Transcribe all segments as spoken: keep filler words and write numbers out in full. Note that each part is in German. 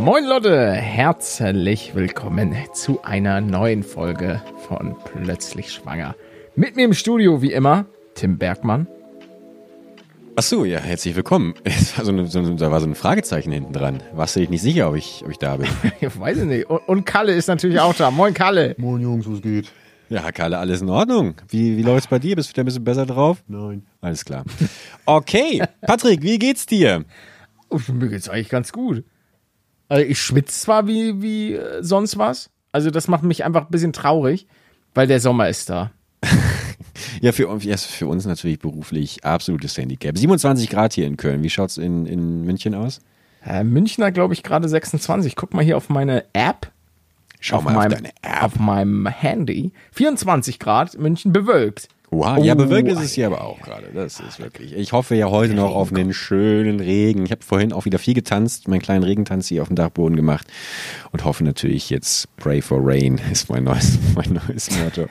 Moin Leute, herzlich willkommen zu einer neuen Folge von Plötzlich Schwanger. Mit mir im Studio wie immer Tim Bergmann. Ach so, ja, herzlich willkommen. Es war so eine, so eine, da war so ein Fragezeichen hinten dran. Warst du dich nicht sicher, ob ich, ob ich da bin? Ich weiß es nicht. Und, und Kalle ist natürlich auch da. Moin Kalle. Moin Jungs, was geht? Ja, Kalle, alles in Ordnung. Wie, wie läuft's bei dir? Bist du wieder ein bisschen besser drauf? Nein. Alles klar. Okay, Patrick, wie geht's dir? Oh, mir geht's eigentlich ganz gut. Also ich schwitze zwar wie, wie äh, sonst was. Also das macht mich einfach ein bisschen traurig, weil der Sommer ist da. Ja, für, ja, für uns natürlich beruflich absolutes Handicap. siebenundzwanzig Grad hier in Köln. Wie schaut's in, in München aus? Äh, München hat, glaube ich, gerade sechsundzwanzig. Guck mal hier auf meine App. Schau auf mal meinem, auf deine App. Auf meinem Handy. vierundzwanzig Grad, München bewölkt. Wow, Oh, ja, bewölkt ist es hier aber auch gerade. Das ist wirklich. Ich hoffe ja heute noch auf einen schönen Regen. Ich habe vorhin auch wieder viel getanzt, meinen kleinen Regentanz hier auf dem Dachboden gemacht und hoffe natürlich jetzt Pray for Rain ist mein neues, mein neues Motto.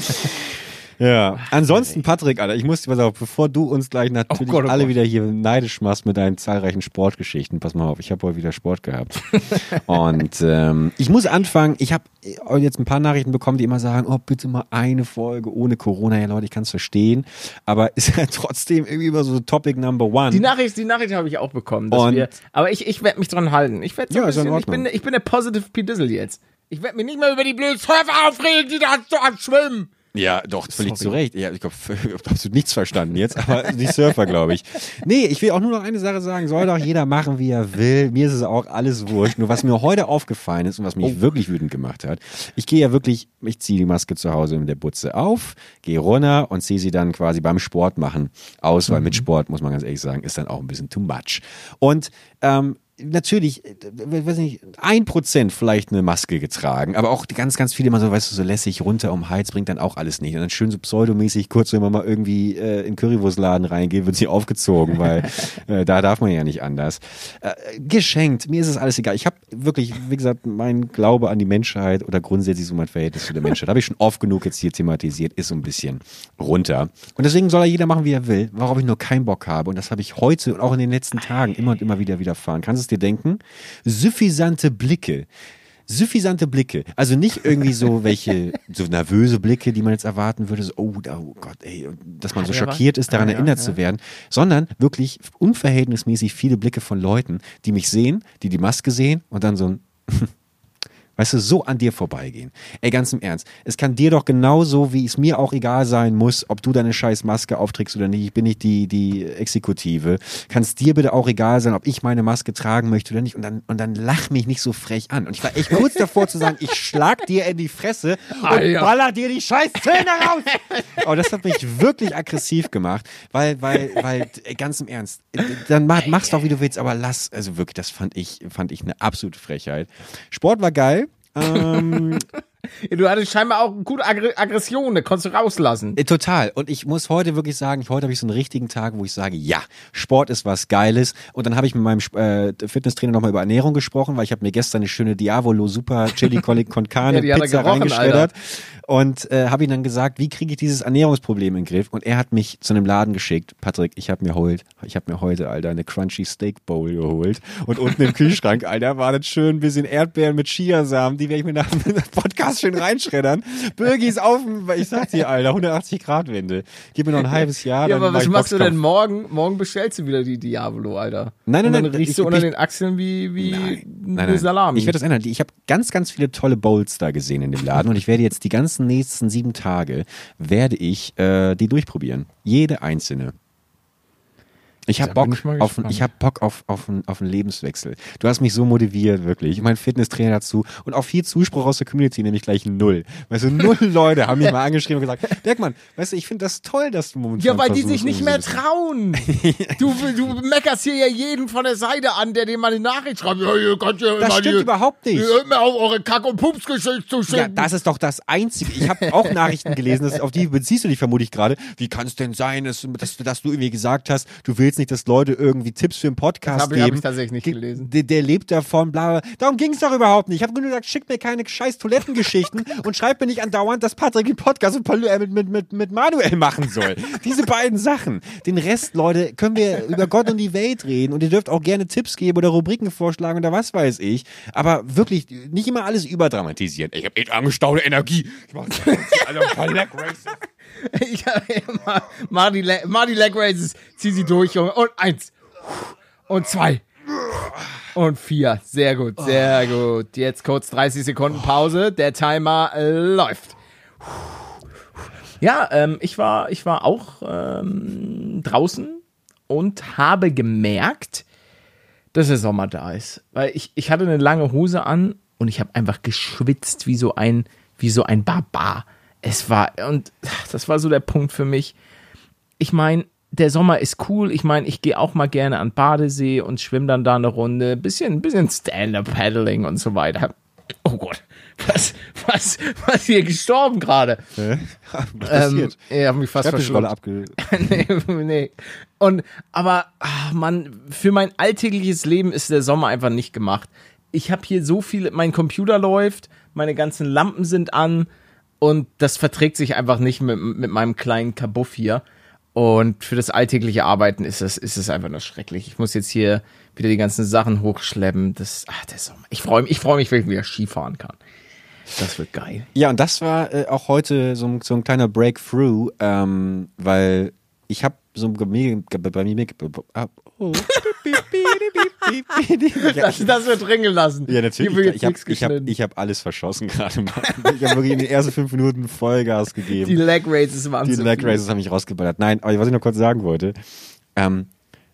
Ja, ansonsten Patrick, Alter, ich muss, pass auf, bevor du uns gleich natürlich oh Gott, oh alle Gott. wieder hier neidisch machst mit deinen zahlreichen Sportgeschichten, pass mal auf, ich habe heute wieder Sport gehabt. Und ähm, ich muss anfangen, ich habe jetzt ein paar Nachrichten bekommen, die immer sagen, oh, bitte mal eine Folge ohne Corona. Ja, Leute, ich kann es verstehen, aber ist ja trotzdem irgendwie immer so Topic Number One. Die Nachricht, die Nachricht habe ich auch bekommen. Dass Und- wir, aber ich, ich werde mich dran halten. Ich werde so Ja, ein ist in bisschen, ich Ordnung. bin, ich bin der Positive P-Dizzle jetzt. Ich werde mich nicht mehr über die blöden Surfer aufregen, die da so am Schwimmen. Ja, doch, völlig Sorry. zu Recht. Ja, ich glaube, ich habe absolut nichts verstanden jetzt, aber die Surfer, glaube ich. Nee, ich will auch nur noch eine Sache sagen, soll doch jeder machen, wie er will. Mir ist es auch alles wurscht. Nur was mir heute aufgefallen ist und was mich Oh. wirklich wütend gemacht hat, ich gehe ja wirklich, ich ziehe die Maske zu Hause in der Butze auf, gehe runter und ziehe sie dann quasi beim Sport machen aus, weil mit Sport, muss man ganz ehrlich sagen, ist dann auch ein bisschen too much. Und ähm, natürlich, äh, weiß nicht, ein Prozent vielleicht eine Maske getragen, aber auch die ganz, ganz viele immer so, weißt du, so lässig runter um den Hals, bringt dann auch alles nicht. Und dann schön so pseudomäßig, kurz, wenn man mal irgendwie äh, in Currywurstladen reingeht, wird sie aufgezogen, weil äh, da darf man ja nicht anders. Äh, geschenkt, mir ist es alles egal. Ich habe wirklich, wie gesagt, mein Glaube an die Menschheit oder grundsätzlich so mein Verhältnis zu der Menschheit, habe ich schon oft genug jetzt hier thematisiert, ist so ein bisschen runter. Und deswegen soll ja jeder machen, wie er will, worauf ich nur keinen Bock habe. Und das habe ich heute und auch in den letzten Tagen immer und immer wieder widerfahren. Kannst du es dir denken? Suffisante Blicke. Suffisante Blicke. Also nicht irgendwie so welche, so nervöse Blicke, die man jetzt erwarten würde, so, oh, da- oh Gott, ey, und dass man so Ja, schockiert ist, daran ja, erinnert ja. zu werden, sondern wirklich unverhältnismäßig viele Blicke von Leuten, die mich sehen, die die Maske sehen und dann so ein weißt du, so an dir vorbeigehen. Ey, ganz im Ernst. Es kann dir doch genauso, wie es mir auch egal sein muss, ob du deine scheiß Maske aufträgst oder nicht. Ich bin nicht die, die Exekutive. Kann es dir bitte auch egal sein, ob ich meine Maske tragen möchte oder nicht. Und dann, und dann lach mich nicht so frech an. Und ich war echt kurz davor zu sagen, ich schlag dir in die Fresse und Alter. baller dir die scheiß Zähne raus. Aber das hat mich wirklich aggressiv gemacht, weil, weil, weil, ey, ganz im Ernst, dann mach, mach's doch, wie du willst, aber lass, also wirklich, das fand ich, fand ich eine absolute Frechheit. Sport war geil. ähm, Du hattest scheinbar auch gute Aggr- Aggression, da konntest du rauslassen. äh, total. Und ich muss heute wirklich sagen, heute habe ich so einen richtigen Tag, wo ich sage, ja, Sport ist was Geiles. Und dann habe ich mit meinem äh, Fitnesstrainer nochmal über Ernährung gesprochen, weil ich habe mir gestern eine schöne Diavolo Super Chili con Carne Ja, die hat er Pizza gerochen, reingeschreddert. Und äh, habe ihm dann gesagt, wie kriege ich dieses Ernährungsproblem in den Griff? Und er hat mich zu einem Laden geschickt. Patrick, ich habe mir heute, ich habe mir heute, Alter, eine Crunchy Steak Bowl geholt. Und unten im Kühlschrank, Alter, war das schön ein bisschen Erdbeeren mit Chiasamen. Die werde ich mir nach dem Podcast schön reinschreddern. Birgis auf dem, ich sag's dir, Alter, hundertachtzig Grad Wende. Gib mir noch ein halbes Jahr. Ja, dann aber mach was ich machst du Boxkampf. denn morgen? Morgen bestellst du wieder die Diavolo, Alter. Nein, nein, Und dann nein, riechst ich- du unter ich- den Achseln wie, wie Nein, eine nein. Salami. Ich werde das ändern. Ich habe ganz, ganz viele tolle Bowls da gesehen in dem Laden und ich werde jetzt die ganzen nächsten sieben Tage, werde ich äh, die durchprobieren. Jede einzelne. Ich habe Da bin Bock, ich mal auf, gespannt. ich hab Bock auf, auf, einen, auf einen Lebenswechsel. Du hast mich so motiviert, wirklich. Mein Fitnesstrainer dazu und auch viel Zuspruch aus der Community, nämlich gleich null. Weißt du, null Leute haben mich mal angeschrieben und gesagt, Bergmann, weißt du, ich finde das toll, dass du momentan Ja, weil die versuchst, sich nicht irgendwie mehr so- trauen. Du, du meckerst hier ja jeden von der Seite an, der dir mal eine Nachricht schreibt. Ja, ihr könnt ja Das immer stimmt die, überhaupt nicht. Ihr hört mir auf, eure Kack- und Pupsgeschichte zu schicken. Ja, das ist doch das Einzige. Ich habe auch Nachrichten gelesen, das, auf die beziehst du dich vermutlich gerade. Wie kann es denn sein, dass, dass, dass du irgendwie gesagt hast, du willst jetzt nicht, dass Leute irgendwie Tipps für einen Podcast das hab, geben. Das habe ich tatsächlich nicht gelesen. Der, der lebt davon, bla, bla. Darum ging es doch überhaupt nicht. Ich habe nur gesagt, schickt mir keine scheiß Toilettengeschichten und schreibt mir nicht andauernd, dass Patrick den Podcast mit, mit, mit, mit, mit Manuel machen soll. Diese beiden Sachen. Den Rest, Leute, können wir über Gott und die Welt reden und ihr dürft auch gerne Tipps geben oder Rubriken vorschlagen oder was weiß ich. Aber wirklich nicht immer alles überdramatisieren. Ich habe echt angestaute Energie. Ich mach also ein paar Leg Races. Ich mach, mach, die Le- mach die Leg Races, zieh sie durch, Junge. Und eins. Und zwei. Und vier. Sehr gut, sehr gut. Jetzt kurz dreißig Sekunden Pause. Der Timer äh, läuft. Ja, ähm, ich war, ich war auch ähm, draußen und habe gemerkt, dass der Sommer da ist. Weil ich, ich hatte eine lange Hose an und ich habe einfach geschwitzt wie so ein, wie so ein Barbar. Es war, und das war so der Punkt für mich. Ich meine, der Sommer ist cool. Ich meine, ich gehe auch mal gerne an den Badesee und schwimme dann da eine Runde. Bisschen, bisschen Stand-Up-Paddling und so weiter. Oh Gott, was, was, was hier gestorben gerade? Hä? Was passiert? Ähm, ich habe mich fast verschluckt. Abge- nee, nee. Und, aber, ach Mann, für mein alltägliches Leben ist der Sommer einfach nicht gemacht. Ich habe hier so viel, mein Computer läuft, meine ganzen Lampen sind an und das verträgt sich einfach nicht mit, mit meinem kleinen Kabuff hier. Und für das alltägliche Arbeiten ist es, ist es einfach nur schrecklich. Ich muss jetzt hier wieder die ganzen Sachen hochschleppen. Das, ach, der Sommer. Ich freue mich, ich freue mich, wenn ich wieder Skifahren kann. Das wird geil. Ja, und das war äh, auch heute so, so ein kleiner Breakthrough, ähm, weil ich habe so bei mir, bei mir, oh. das, das wird drin gelassen. Ja, natürlich. Ich habe ich hab, ich hab alles verschossen gerade. Ich habe wirklich in den ersten fünf Minuten Vollgas gegeben. Die Leg Races waren Die Leg Races haben mich rausgeballert. Nein, aber was ich noch kurz sagen wollte, ähm,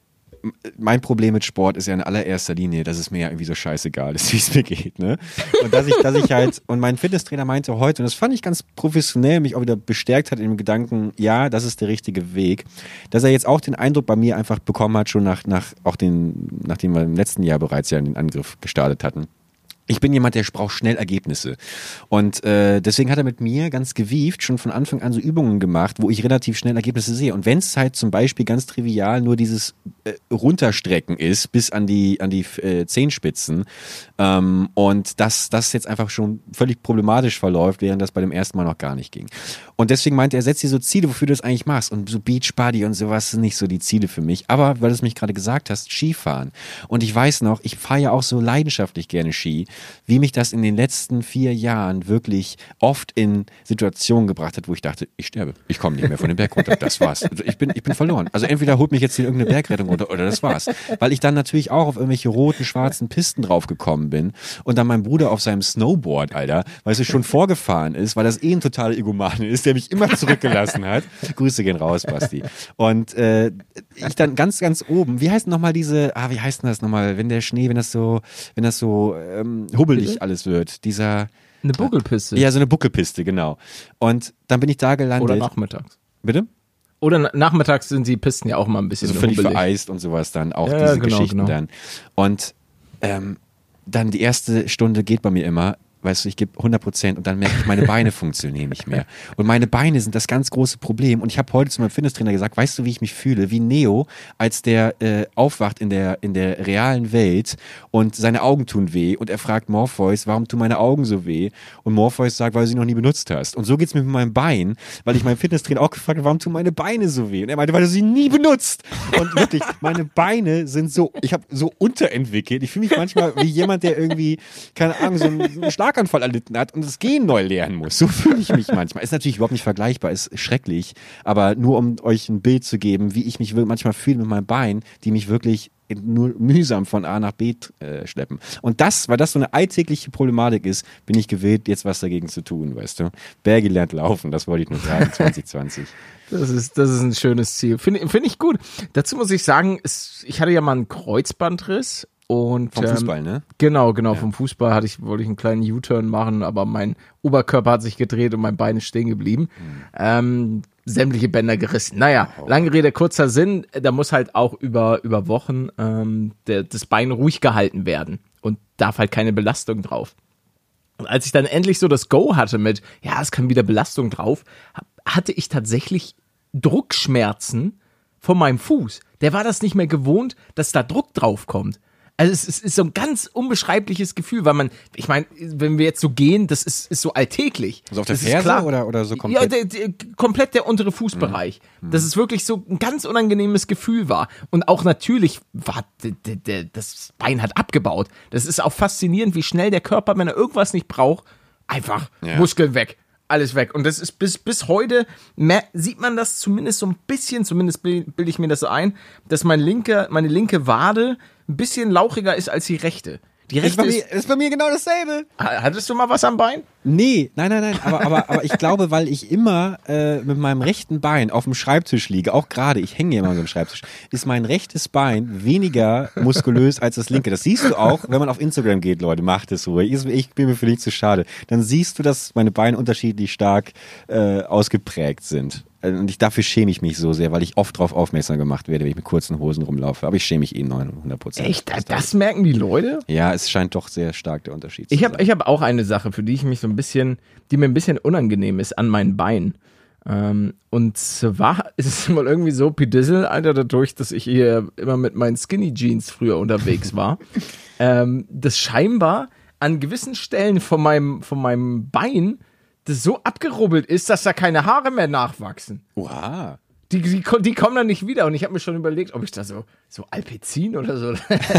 mein Problem mit Sport ist ja in allererster Linie, dass es mir ja irgendwie so scheißegal ist, wie es mir geht, ne? Und dass ich, dass ich halt, und mein Fitnesstrainer meinte heute, und das fand ich ganz professionell, mich auch wieder bestärkt hat in dem Gedanken, ja, das ist der richtige Weg, dass er jetzt auch den Eindruck bei mir einfach bekommen hat, schon nach, nach, auch den, nachdem wir im letzten Jahr bereits ja den Angriff gestartet hatten. Ich bin jemand, der braucht schnell Ergebnisse. Und äh, deswegen hat er mit mir ganz gewieft schon von Anfang an so Übungen gemacht, wo ich relativ schnell Ergebnisse sehe. Und wenn es halt zum Beispiel ganz trivial nur dieses äh, Runterstrecken ist bis an die an die äh, Zehenspitzen ähm, und dass das jetzt einfach schon völlig problematisch verläuft, während das bei dem ersten Mal noch gar nicht ging. Und deswegen meinte er, setz dir so Ziele, wofür du das eigentlich machst. Und so Beachbody und sowas sind nicht so die Ziele für mich. Aber, weil du es mich gerade gesagt hast, Skifahren. Und ich weiß noch, ich fahre ja auch so leidenschaftlich gerne Ski, wie mich das in den letzten vier Jahren wirklich oft in Situationen gebracht hat, wo ich dachte, ich sterbe. Ich komme nicht mehr von dem Berg runter. Das war's. Also ich bin, ich bin verloren. Also entweder holt mich jetzt hier irgendeine Bergrettung runter oder das war's. Weil ich dann natürlich auch auf irgendwelche roten, schwarzen Pisten draufgekommen bin und dann mein Bruder auf seinem Snowboard, Alter, weil es schon vorgefahren ist, weil das eh ein totaler Egomane ist, der mich immer zurückgelassen hat. Grüße gehen raus, Basti. Und äh, ich dann ganz, ganz oben, wie heißt nochmal diese, ah, wie heißt denn das nochmal, wenn der Schnee, wenn das so, wenn das so ähm, hubbelig Bitte? alles wird, dieser... Eine Buckelpiste. Ja, so eine Buckelpiste, genau. Und dann bin ich da gelandet. Oder nachmittags. Bitte? Oder nachmittags sind die Pisten ja auch mal ein bisschen also völlig hubbelig. Vereist und sowas dann, auch ja, diese genau, Geschichten genau. dann. Und ähm, dann die erste Stunde geht bei mir immer, weißt du, ich gebe hundert Prozent und dann merke ich, meine Beine funktionieren nicht mehr. Und meine Beine sind das ganz große Problem. Und ich habe heute zu meinem Fitnesstrainer gesagt, weißt du, wie ich mich fühle? Wie Neo, als der äh, aufwacht in der, in der realen Welt und seine Augen tun weh und er fragt Morpheus, warum tun meine Augen so weh? Und Morpheus sagt, weil du sie noch nie benutzt hast. Und so geht's mir mit meinem Bein, weil ich meinem Fitnesstrainer auch gefragt habe, warum tun meine Beine so weh? Und er meinte, weil du sie nie benutzt. Und wirklich, meine Beine sind so, ich habe so unterentwickelt. Ich fühle mich manchmal wie jemand, der irgendwie, keine Ahnung, so einen Schlag Anfall erlitten hat und das Gehen neu lernen muss. So fühle ich mich manchmal. Ist natürlich überhaupt nicht vergleichbar, ist schrecklich, aber nur um euch ein Bild zu geben, wie ich mich manchmal fühle mit meinem Bein, die mich wirklich nur mühsam von A nach B äh, schleppen. Und das, weil das so eine alltägliche Problematik ist, bin ich gewillt, jetzt was dagegen zu tun, weißt du. Bergi lernt laufen, das wollte ich nur sagen, zwanzig zwanzig. Das ist, das ist ein schönes Ziel. Finde find ich gut. Dazu muss ich sagen, es, ich hatte ja mal einen Kreuzbandriss. Und, vom Fußball, ähm, ne? Genau, genau. Ja. Vom Fußball hatte ich, wollte ich einen kleinen U-Turn machen, aber mein Oberkörper hat sich gedreht und mein Bein ist stehen geblieben. Mhm. Ähm, sämtliche Bänder gerissen. Naja, oh. Lange Rede, kurzer Sinn. Da muss halt auch über, über Wochen ähm, der, das Bein ruhig gehalten werden und darf halt keine Belastung drauf. Und als ich dann endlich so das Go hatte mit, ja, es kann wieder Belastung drauf, hatte ich tatsächlich Druckschmerzen von meinem Fuß. der war das nicht mehr gewohnt, dass da Druck drauf kommt. Also es ist, ist so ein ganz unbeschreibliches Gefühl, weil man, ich meine, wenn wir jetzt so gehen, das ist, ist so alltäglich. Also auf der Das ist Ferse klar. oder, oder so komplett? Ja, der, der, komplett der untere Fußbereich. Mhm. Dass es wirklich so ein ganz unangenehmes Gefühl war. Und auch natürlich war der, der, der, das Bein hat abgebaut. Das ist auch faszinierend, wie schnell der Körper, wenn er irgendwas nicht braucht, einfach ja. Muskeln weg. Alles weg. Und das ist bis, bis heute, mehr, sieht man das zumindest so ein bisschen, zumindest bilde ich mir das so ein, dass mein linke, meine linke Wade ein bisschen lauchiger ist als die rechte. Die Das ist, rechte bei mir, ist, das ist bei mir genau dasselbe. hattest du mal was am Bein? Nee, nein, nein, nein, aber, aber, aber ich glaube, weil ich immer äh, mit meinem rechten Bein auf dem Schreibtisch liege, auch gerade, ich hänge immer so am Schreibtisch, ist mein rechtes Bein weniger muskulös als das linke. Das siehst du auch, wenn man auf Instagram geht, Leute, macht es so. Ich, ich bin mir für nichts zu schade. Dann siehst du, dass meine Beine unterschiedlich stark äh, ausgeprägt sind. Und ich, dafür schäme ich mich so sehr, weil ich oft darauf aufmerksam gemacht werde, wenn ich mit kurzen Hosen rumlaufe. Aber ich schäme mich eh neunhundert Prozent. Echt? Das, das merken die Leute? Ja, es scheint doch sehr stark der Unterschied zu Ich habe sein. ich hab auch eine Sache, für die ich mich so ein bisschen, die mir ein bisschen unangenehm ist an meinen Beinen. Ähm, und zwar ist es mal irgendwie so, Pidissel, Alter, dadurch, dass ich hier immer mit meinen Skinny Jeans früher unterwegs war, ähm, das scheinbar an gewissen Stellen von meinem, von meinem Bein das so abgerubbelt ist, dass da keine Haare mehr nachwachsen. Oha. Die, die, die kommen dann nicht wieder. Und ich habe mir schon überlegt, ob ich da so, so Alpezin oder so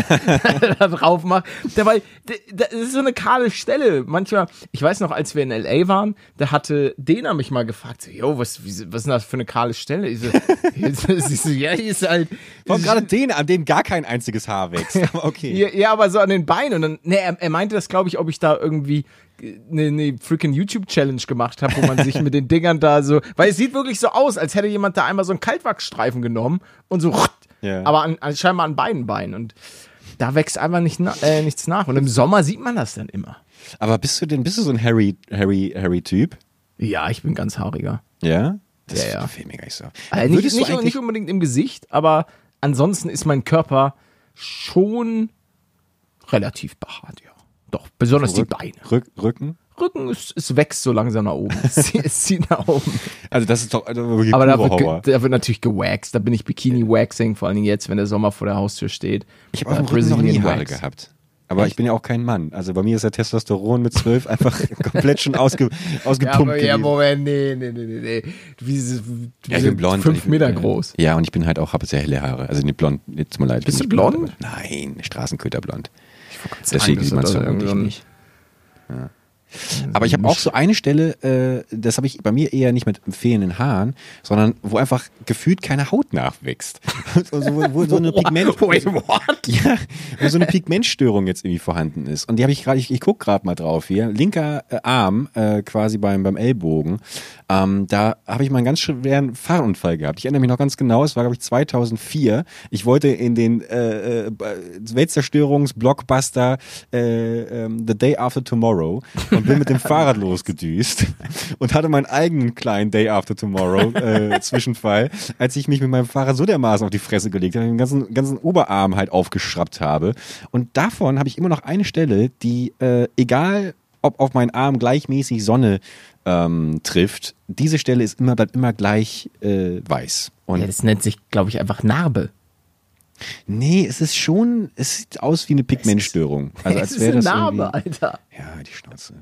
da drauf mache. Dabei, das ist so eine kahle Stelle. Manchmal, ich weiß noch, als wir in L A waren, da hatte Dena mich mal gefragt, so, yo, was, was ist denn das für eine kahle Stelle? Ich so, ich so ja, hier ist halt... Vor allem gerade den, an denen gar kein einziges Haar wächst. Aber okay. Ja, ja, aber so an den Beinen. Und dann, ne, er, er meinte das, glaube ich, ob ich da irgendwie eine, eine freaking YouTube-Challenge gemacht habe, wo man sich mit den Dingern da so, weil es sieht wirklich so aus, als hätte jemand da einmal so einen Kaltwachsstreifen genommen und so, ja. aber an, an, scheinbar an beiden Beinen und da wächst einfach nicht, äh, nichts nach und im Sommer sieht man das dann immer. Aber bist du denn, bist du so ein Harry, Harry, Harry-Typ? Ja, ich bin ganz haariger. Ja? Das ja, ja. gefällt mir gar nicht so. Also nicht, nicht, nicht unbedingt im Gesicht, aber ansonsten ist mein Körper schon relativ behaart, ja. Doch, besonders Rück, die Beine. Rück, Rücken? Rücken, es, es wächst so langsam nach oben. Es, es zieht nach oben. Also das ist doch also wirklich aber da wird, Horror. ge, da wird natürlich gewaxt. Da bin ich Bikini-Waxing, vor allem jetzt, wenn der Sommer vor der Haustür steht. Ich habe auf dem Rücken noch nie Haare gehabt. Aber Echt? Ich bin ja auch kein Mann. Also bei mir ist der Testosteron mit zwölf einfach komplett schon ausge, ausgepumpt ja, aber, ja, Moment, nee, nee, nee, nee. Du bist, du ja, ich bin blond. fünf bin, Meter äh, groß. Ja, und ich bin halt auch, habe sehr helle Haare. Also nicht blond, tut mir leid. Bist du blond? blond Nein, Straßenköterblond. Ich Deswegen sieht man es vermutlich nicht. Ja. Aber ich habe auch so eine Stelle, äh, das habe ich bei mir eher nicht mit fehlenden Haaren, sondern wo einfach gefühlt keine Haut nachwächst. Also, wo, wo so eine Pigment, Wait, what? Ja, wo so eine Pigmentstörung jetzt irgendwie vorhanden ist. Und die habe ich gerade, ich, ich gucke gerade mal drauf hier, linker äh, Arm äh, quasi beim, beim Ellbogen. Ähm, da habe ich mal einen ganz schweren Fahrunfall gehabt. Ich erinnere mich noch ganz genau, es war glaube ich zweitausendvier. Ich wollte in den äh, äh, Weltzerstörungs-Blockbuster äh, äh, The Day After Tomorrow und bin mit dem Fahrrad losgedüst und hatte meinen eigenen kleinen Day After Tomorrow äh, Zwischenfall, als ich mich mit meinem Fahrrad so dermaßen auf die Fresse gelegt habe, den ganzen, ganzen Oberarm halt aufgeschraubt habe. Und davon habe ich immer noch eine Stelle, die äh, egal ob auf meinen Arm gleichmäßig Sonne ähm, trifft, diese Stelle ist immer, bleibt immer gleich äh, weiß. Und ja, das nennt sich, glaube ich, einfach Narbe. Nee, es ist schon, es sieht aus wie eine Pigmentstörung. Also als wäre das eine Narbe, irgendwie, Alter. Ja, die Schnauze.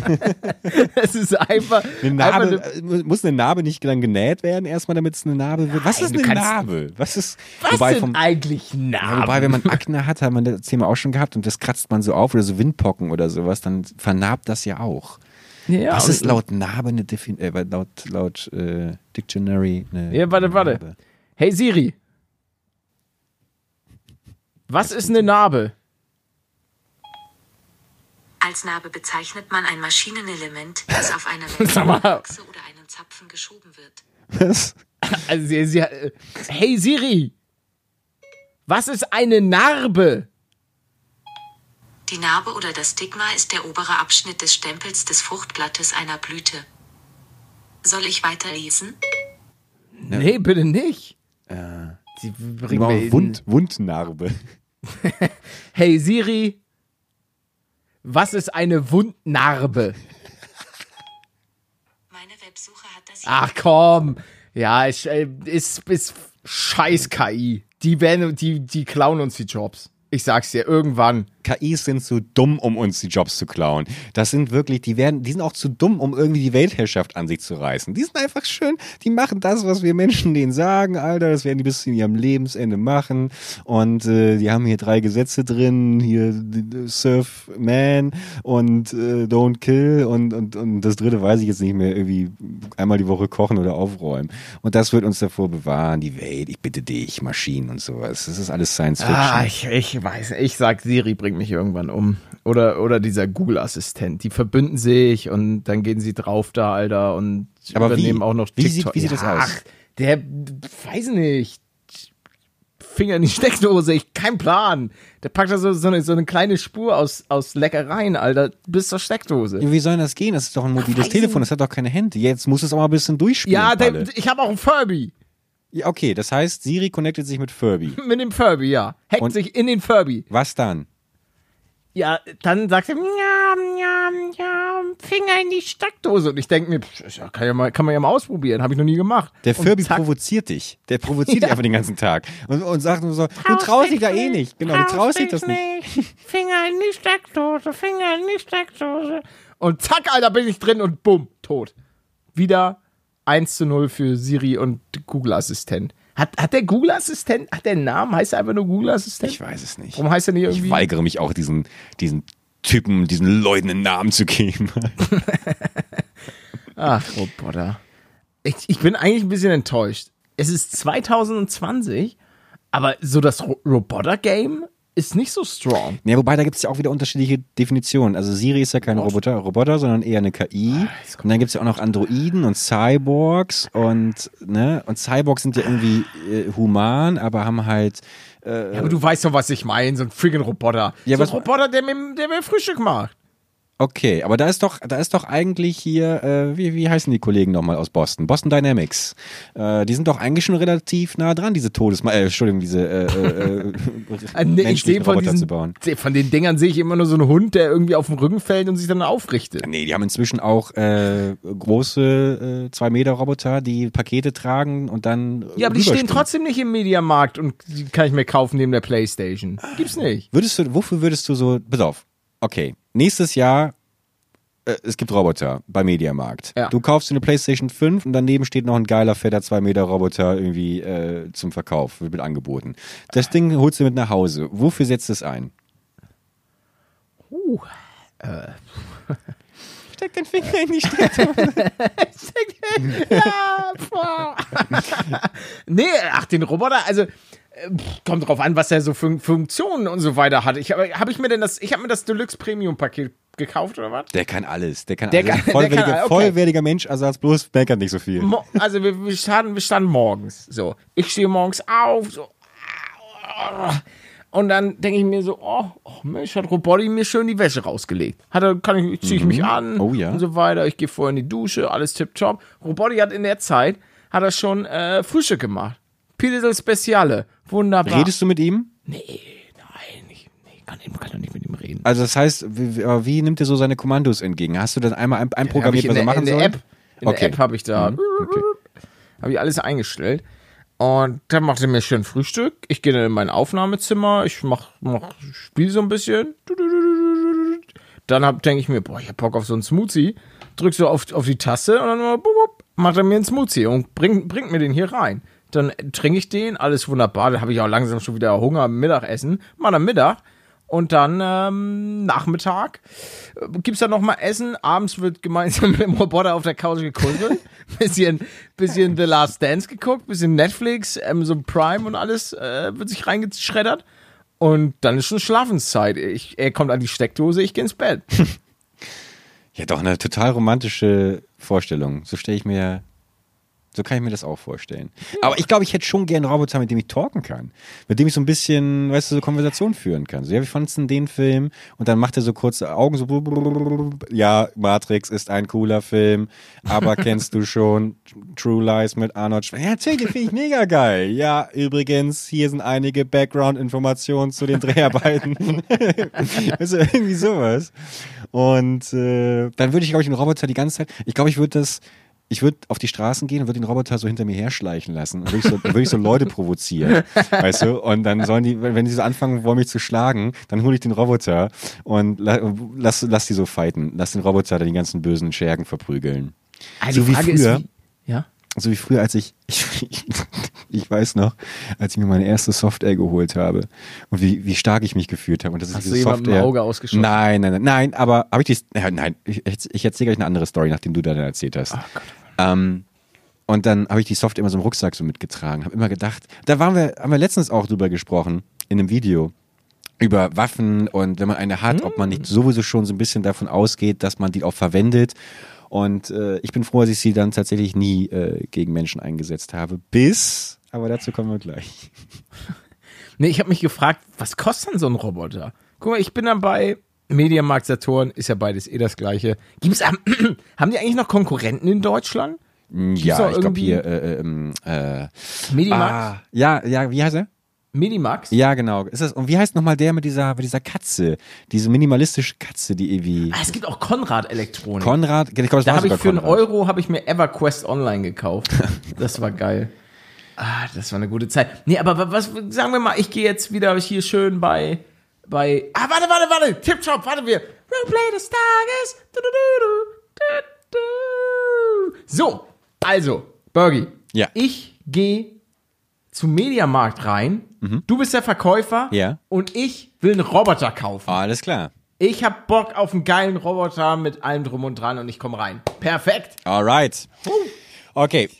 Es ist einfach eine Narbe. Einfach eine, muss eine Narbe nicht dann genäht werden erstmal, damit es eine Narbe wird? Was Nein, ist eine kannst, Narbe? Was ist? Was wobei sind vom, eigentlich Narben? Ja, wobei, wenn man Akne hat, hat man das Thema auch schon gehabt und das kratzt man so auf oder so Windpocken oder sowas, dann vernarbt das ja auch. Ja, Was ist laut Narbe eine Defin äh, laut laut äh, Dictionary eine Ja, warte, warte. Narbe? Hey Siri. Was ist eine Narbe? Als Narbe bezeichnet man ein Maschinenelement, das auf einer Achse oder einen Zapfen geschoben wird. Was? Also sie, sie, hey Siri. Was ist eine Narbe? Die Narbe oder das Stigma ist der obere Abschnitt des Stempels des Fruchtblattes einer Blüte. Soll ich weiterlesen? Ja. Nee, bitte nicht. Äh, Sie bringen mir Wund, Wundnarbe. Hey Siri, was ist eine Wundnarbe? Meine Websuche hat das hier. Ach komm. Ja, ich, ist, ist scheiß K I. die werden, die, die klauen uns die Jobs. Ich sag's dir, irgendwann. K Is sind zu dumm, um uns die Jobs zu klauen. Das sind wirklich, die werden, die sind auch zu dumm, um irgendwie die Weltherrschaft an sich zu reißen. Die sind einfach schön, die machen das, was wir Menschen denen sagen, Alter, das werden die bis zu ihrem Lebensende machen. Und äh, die haben hier drei Gesetze drin, hier Surf Man und äh, Don't Kill und, und, und das dritte weiß ich jetzt nicht mehr, irgendwie einmal die Woche kochen oder aufräumen. Und das wird uns davor bewahren, die Welt, ich bitte dich, Maschinen und sowas. Das ist alles Science Fiction. Ah, ich, ich weiß, ich sag, Siri bringt mich irgendwann um. Oder, oder dieser Google-Assistent. Die verbünden sich und dann gehen sie drauf da, Alter, und Aber übernehmen wie? auch noch Wie TikTok. sieht- wie sieht das aus? Ach, der, weiß nicht. Finger in die Steckdose, ich, kein Plan. Der packt da so, so, eine, so eine kleine Spur aus, aus Leckereien, Alter, bis zur Steckdose. Ja, wie soll das gehen? Das ist doch ein mobiles weiß Telefon, das hat doch keine Hände. Jetzt muss es auch mal ein bisschen durchspielen. Ja, der, Palle. ich habe auch einen Furby. Ja, okay, das heißt, Siri connectet sich mit Furby. Mit dem Furby, ja. Hackt Und- sich in den Furby. Was dann? Ja, dann sagt er, ja, ja, ja, Finger in die Steckdose. Und ich denke mir, pff, ja, kann, ja mal, kann man ja mal ausprobieren, habe ich noch nie gemacht. Der Und Furby zack. provoziert dich. Der provoziert Ja. dich einfach den ganzen Tag. Und, und sagt nur so, du traust dich da eh nicht. Genau, du traust dich das nicht. Finger in die Steckdose, Finger in die Steckdose. Und zack, Alter, bin ich drin und bumm, tot. Wieder eins zu null für Siri und Google-Assistent. Hat, hat der Google-Assistent, hat der einen Namen? Heißt er einfach nur Google-Assistent? Ich weiß es nicht. Warum heißt er nicht irgendwie? Ich weigere mich auch, diesen, diesen Typen, diesen Leuten einen Namen zu geben. Ach, Roboter. Ich, ich bin eigentlich ein bisschen enttäuscht. Es ist zwanzig zwanzig, aber so das Ro- Roboter-Game ist nicht so strong. Ja, wobei, da gibt es ja auch wieder unterschiedliche Definitionen. Also Siri ist ja kein Roboter, Roboter, sondern eher eine K I. Und dann gibt es ja auch noch Androiden und Cyborgs und, ne, und Cyborgs sind ja irgendwie äh, human, aber haben halt, äh, Ja, aber du weißt doch, was ich meine, so ein friggin' Roboter. Ja, so ein was- Roboter, der mir, der mir Frühstück macht. okay, aber da ist doch, da ist doch eigentlich hier, äh, wie, wie heißen die Kollegen nochmal aus Boston? Boston Dynamics. Äh, die sind doch eigentlich schon relativ nah dran, diese Todesma, äh, Entschuldigung, diese äh, äh, Äh, nee, ich menschlichen sehe von, Roboter diesen, zu bauen. von den Dingern sehe ich immer nur so einen Hund, der irgendwie auf den Rücken fällt und sich dann aufrichtet. Nee, die haben inzwischen auch äh, große äh, zwei Meter Roboter, die Pakete tragen und dann Ja, aber die stehen rüberspringen. trotzdem nicht im Mediamarkt und die kann ich mir kaufen neben der Playstation. Gibt's nicht. Würdest du, wofür würdest du so, pass auf, okay, nächstes Jahr, äh, es gibt Roboter beim Mediamarkt. Ja. Du kaufst dir eine PlayStation fünf und daneben steht noch ein geiler, fetter zwei Meter Roboter irgendwie äh, zum Verkauf, wird mit angeboten. Das Ding holst du mit nach Hause. Wofür setzt es ein? Uh, Steck den Finger in die Steckdose. ja, boah. Nee, ach, den Roboter, also äh, pff, kommt drauf an, was er so für Funktionen und so weiter hat. Ich habe hab ich mir denn das, ich habe mir das Deluxe Premium Paket gekauft oder was? Der kann alles. Der kann Der alles. kann- der vollwertiger, kann- okay. vollwertiger Menschersatz, bloß meckert nicht so viel. Mo also wir, wir standen, wir standen morgens, so. Ich stehe morgens auf, so. Und dann denke ich mir so, oh, oh Mensch, hat Robotti mir schön die Wäsche rausgelegt. Hat er, kann ich, ziehe ich mich an Oh ja. und so weiter. Ich gehe vorher in die Dusche, alles tipptopp. Robotti hat in der Zeit, hat er schon äh, Frühstück gemacht. Piedel Speziale. Wunderbar. Redest du mit ihm? Nee, nein, ich nee, kann, ich kann doch nicht mit ihm reden. Also das heißt, wie, wie- aber wie nimmt er so seine Kommandos entgegen? Hast du dann einmal ein, einprogrammiert, Hab ich was in er der, machen in soll? der App, in Okay. der App habe ich da, Mhm, okay. habe ich alles eingestellt. Und dann macht er mir schön Frühstück. Ich gehe dann in mein Aufnahmezimmer. Ich mach, mach spiel so ein bisschen. Dann denke ich mir, boah, ich hab Bock auf so einen Smoothie. Drück so auf, auf die Taste und dann bup, bup, macht er mir einen Smoothie und bringt, bringt mir den hier rein. Dann trinke ich den, alles wunderbar. Dann habe ich auch langsam schon wieder Hunger am Mittagessen. Mal am Mittag. Und dann ähm, Nachmittag äh, gibt's dann noch mal Essen. Abends wird gemeinsam mit dem Roboter auf der Couch gekuschelt. bisschen, bisschen The Last Dance geguckt, bisschen Netflix, Amazon Prime und alles äh, wird sich reingeschreddert. Und dann ist schon Schlafenszeit. Ich, er kommt an die Steckdose, ich gehe ins Bett. Ja, doch, eine total romantische Vorstellung. So stelle ich mir, so kann ich mir das auch vorstellen. Aber ich glaube, ich hätte schon gern einen Roboter, mit dem ich talken kann. Mit dem ich so ein bisschen, weißt du, so Konversation führen kann. So, ja, wie fandest du denn den Film? Und dann macht er so kurze Augen, so, ja, Matrix ist ein cooler Film, aber kennst du schon True Lies mit Arnold Schwarzenegger? Ja, erzähl, den finde ich mega geil. Ja, übrigens, hier sind einige Background-Informationen zu den Dreharbeiten. Weißt du, irgendwie sowas. Und äh, dann würde ich, glaube ich, einen Roboter die ganze Zeit, ich glaube, ich würde das ich würde auf die Straßen gehen und würde den Roboter so hinter mir herschleichen lassen. Und würde ich, so, würd ich so Leute provozieren, weißt du? Und dann sollen die, wenn die so anfangen wollen, mich zu schlagen, dann hole ich den Roboter und la, lass, lass die so fighten. Lass den Roboter dann die ganzen bösen Schergen verprügeln. Also so die Frage wie früher. ist, wie, ja? So wie früher, als ich, ich, ich, ich weiß noch, als ich mir meine erste Software geholt habe und wie, wie stark ich mich gefühlt habe. Und das ist Hast diese du jemandem Software. im Auge ausgeschossen? Nein, nein, nein, nein, aber habe ich die, ja, nein, ich, ich erzähle gleich eine andere Story, nachdem du dann erzählt hast. Ach Gott. Ähm, und dann habe ich die Software immer so im Rucksack so mitgetragen, habe immer gedacht, da waren wir, haben wir letztens auch drüber gesprochen, in einem Video, über Waffen und wenn man eine hat, hm. ob man nicht sowieso schon so ein bisschen davon ausgeht, dass man die auch verwendet. Und äh, ich bin froh, dass ich sie dann tatsächlich nie äh, gegen Menschen eingesetzt habe. Bis, aber dazu kommen wir gleich. Nee, ich habe mich gefragt, was kostet denn so ein Roboter? Guck mal, ich bin dann bei Mediamarkt, Saturn, ist ja beides eh das Gleiche. Gibt's, ähm, haben die eigentlich noch Konkurrenten in Deutschland? Gibt's ja, ich glaube hier äh, äh, äh, Medimax? Ah, ja, ja, wie heißt er? Medimax? Ja, genau. Ist das, und wie heißt nochmal der mit dieser, mit dieser Katze? Diese minimalistische Katze, die irgendwie. Ah, es gibt auch Konrad Elektronik. Konrad, ich glaube, das da war habe ich sogar für einen Konrad. Euro habe ich mir EverQuest Online gekauft. Das war geil. Ah, das war eine gute Zeit. Nee, aber was, sagen wir mal, ich gehe jetzt wieder hier schön bei, bei, ah, warte, warte, warte, Tip-Top, warte, wir, Roleplay des Tages. Du, du, du, du, du, du. So, also, Bergi, Ja. ich gehe zum Mediamarkt rein, Mhm. du bist der Verkäufer Ja. und ich will einen Roboter kaufen. Alles klar. Ich hab Bock auf einen geilen Roboter mit allem drum und dran und ich komme rein. Perfekt. Alright. Okay.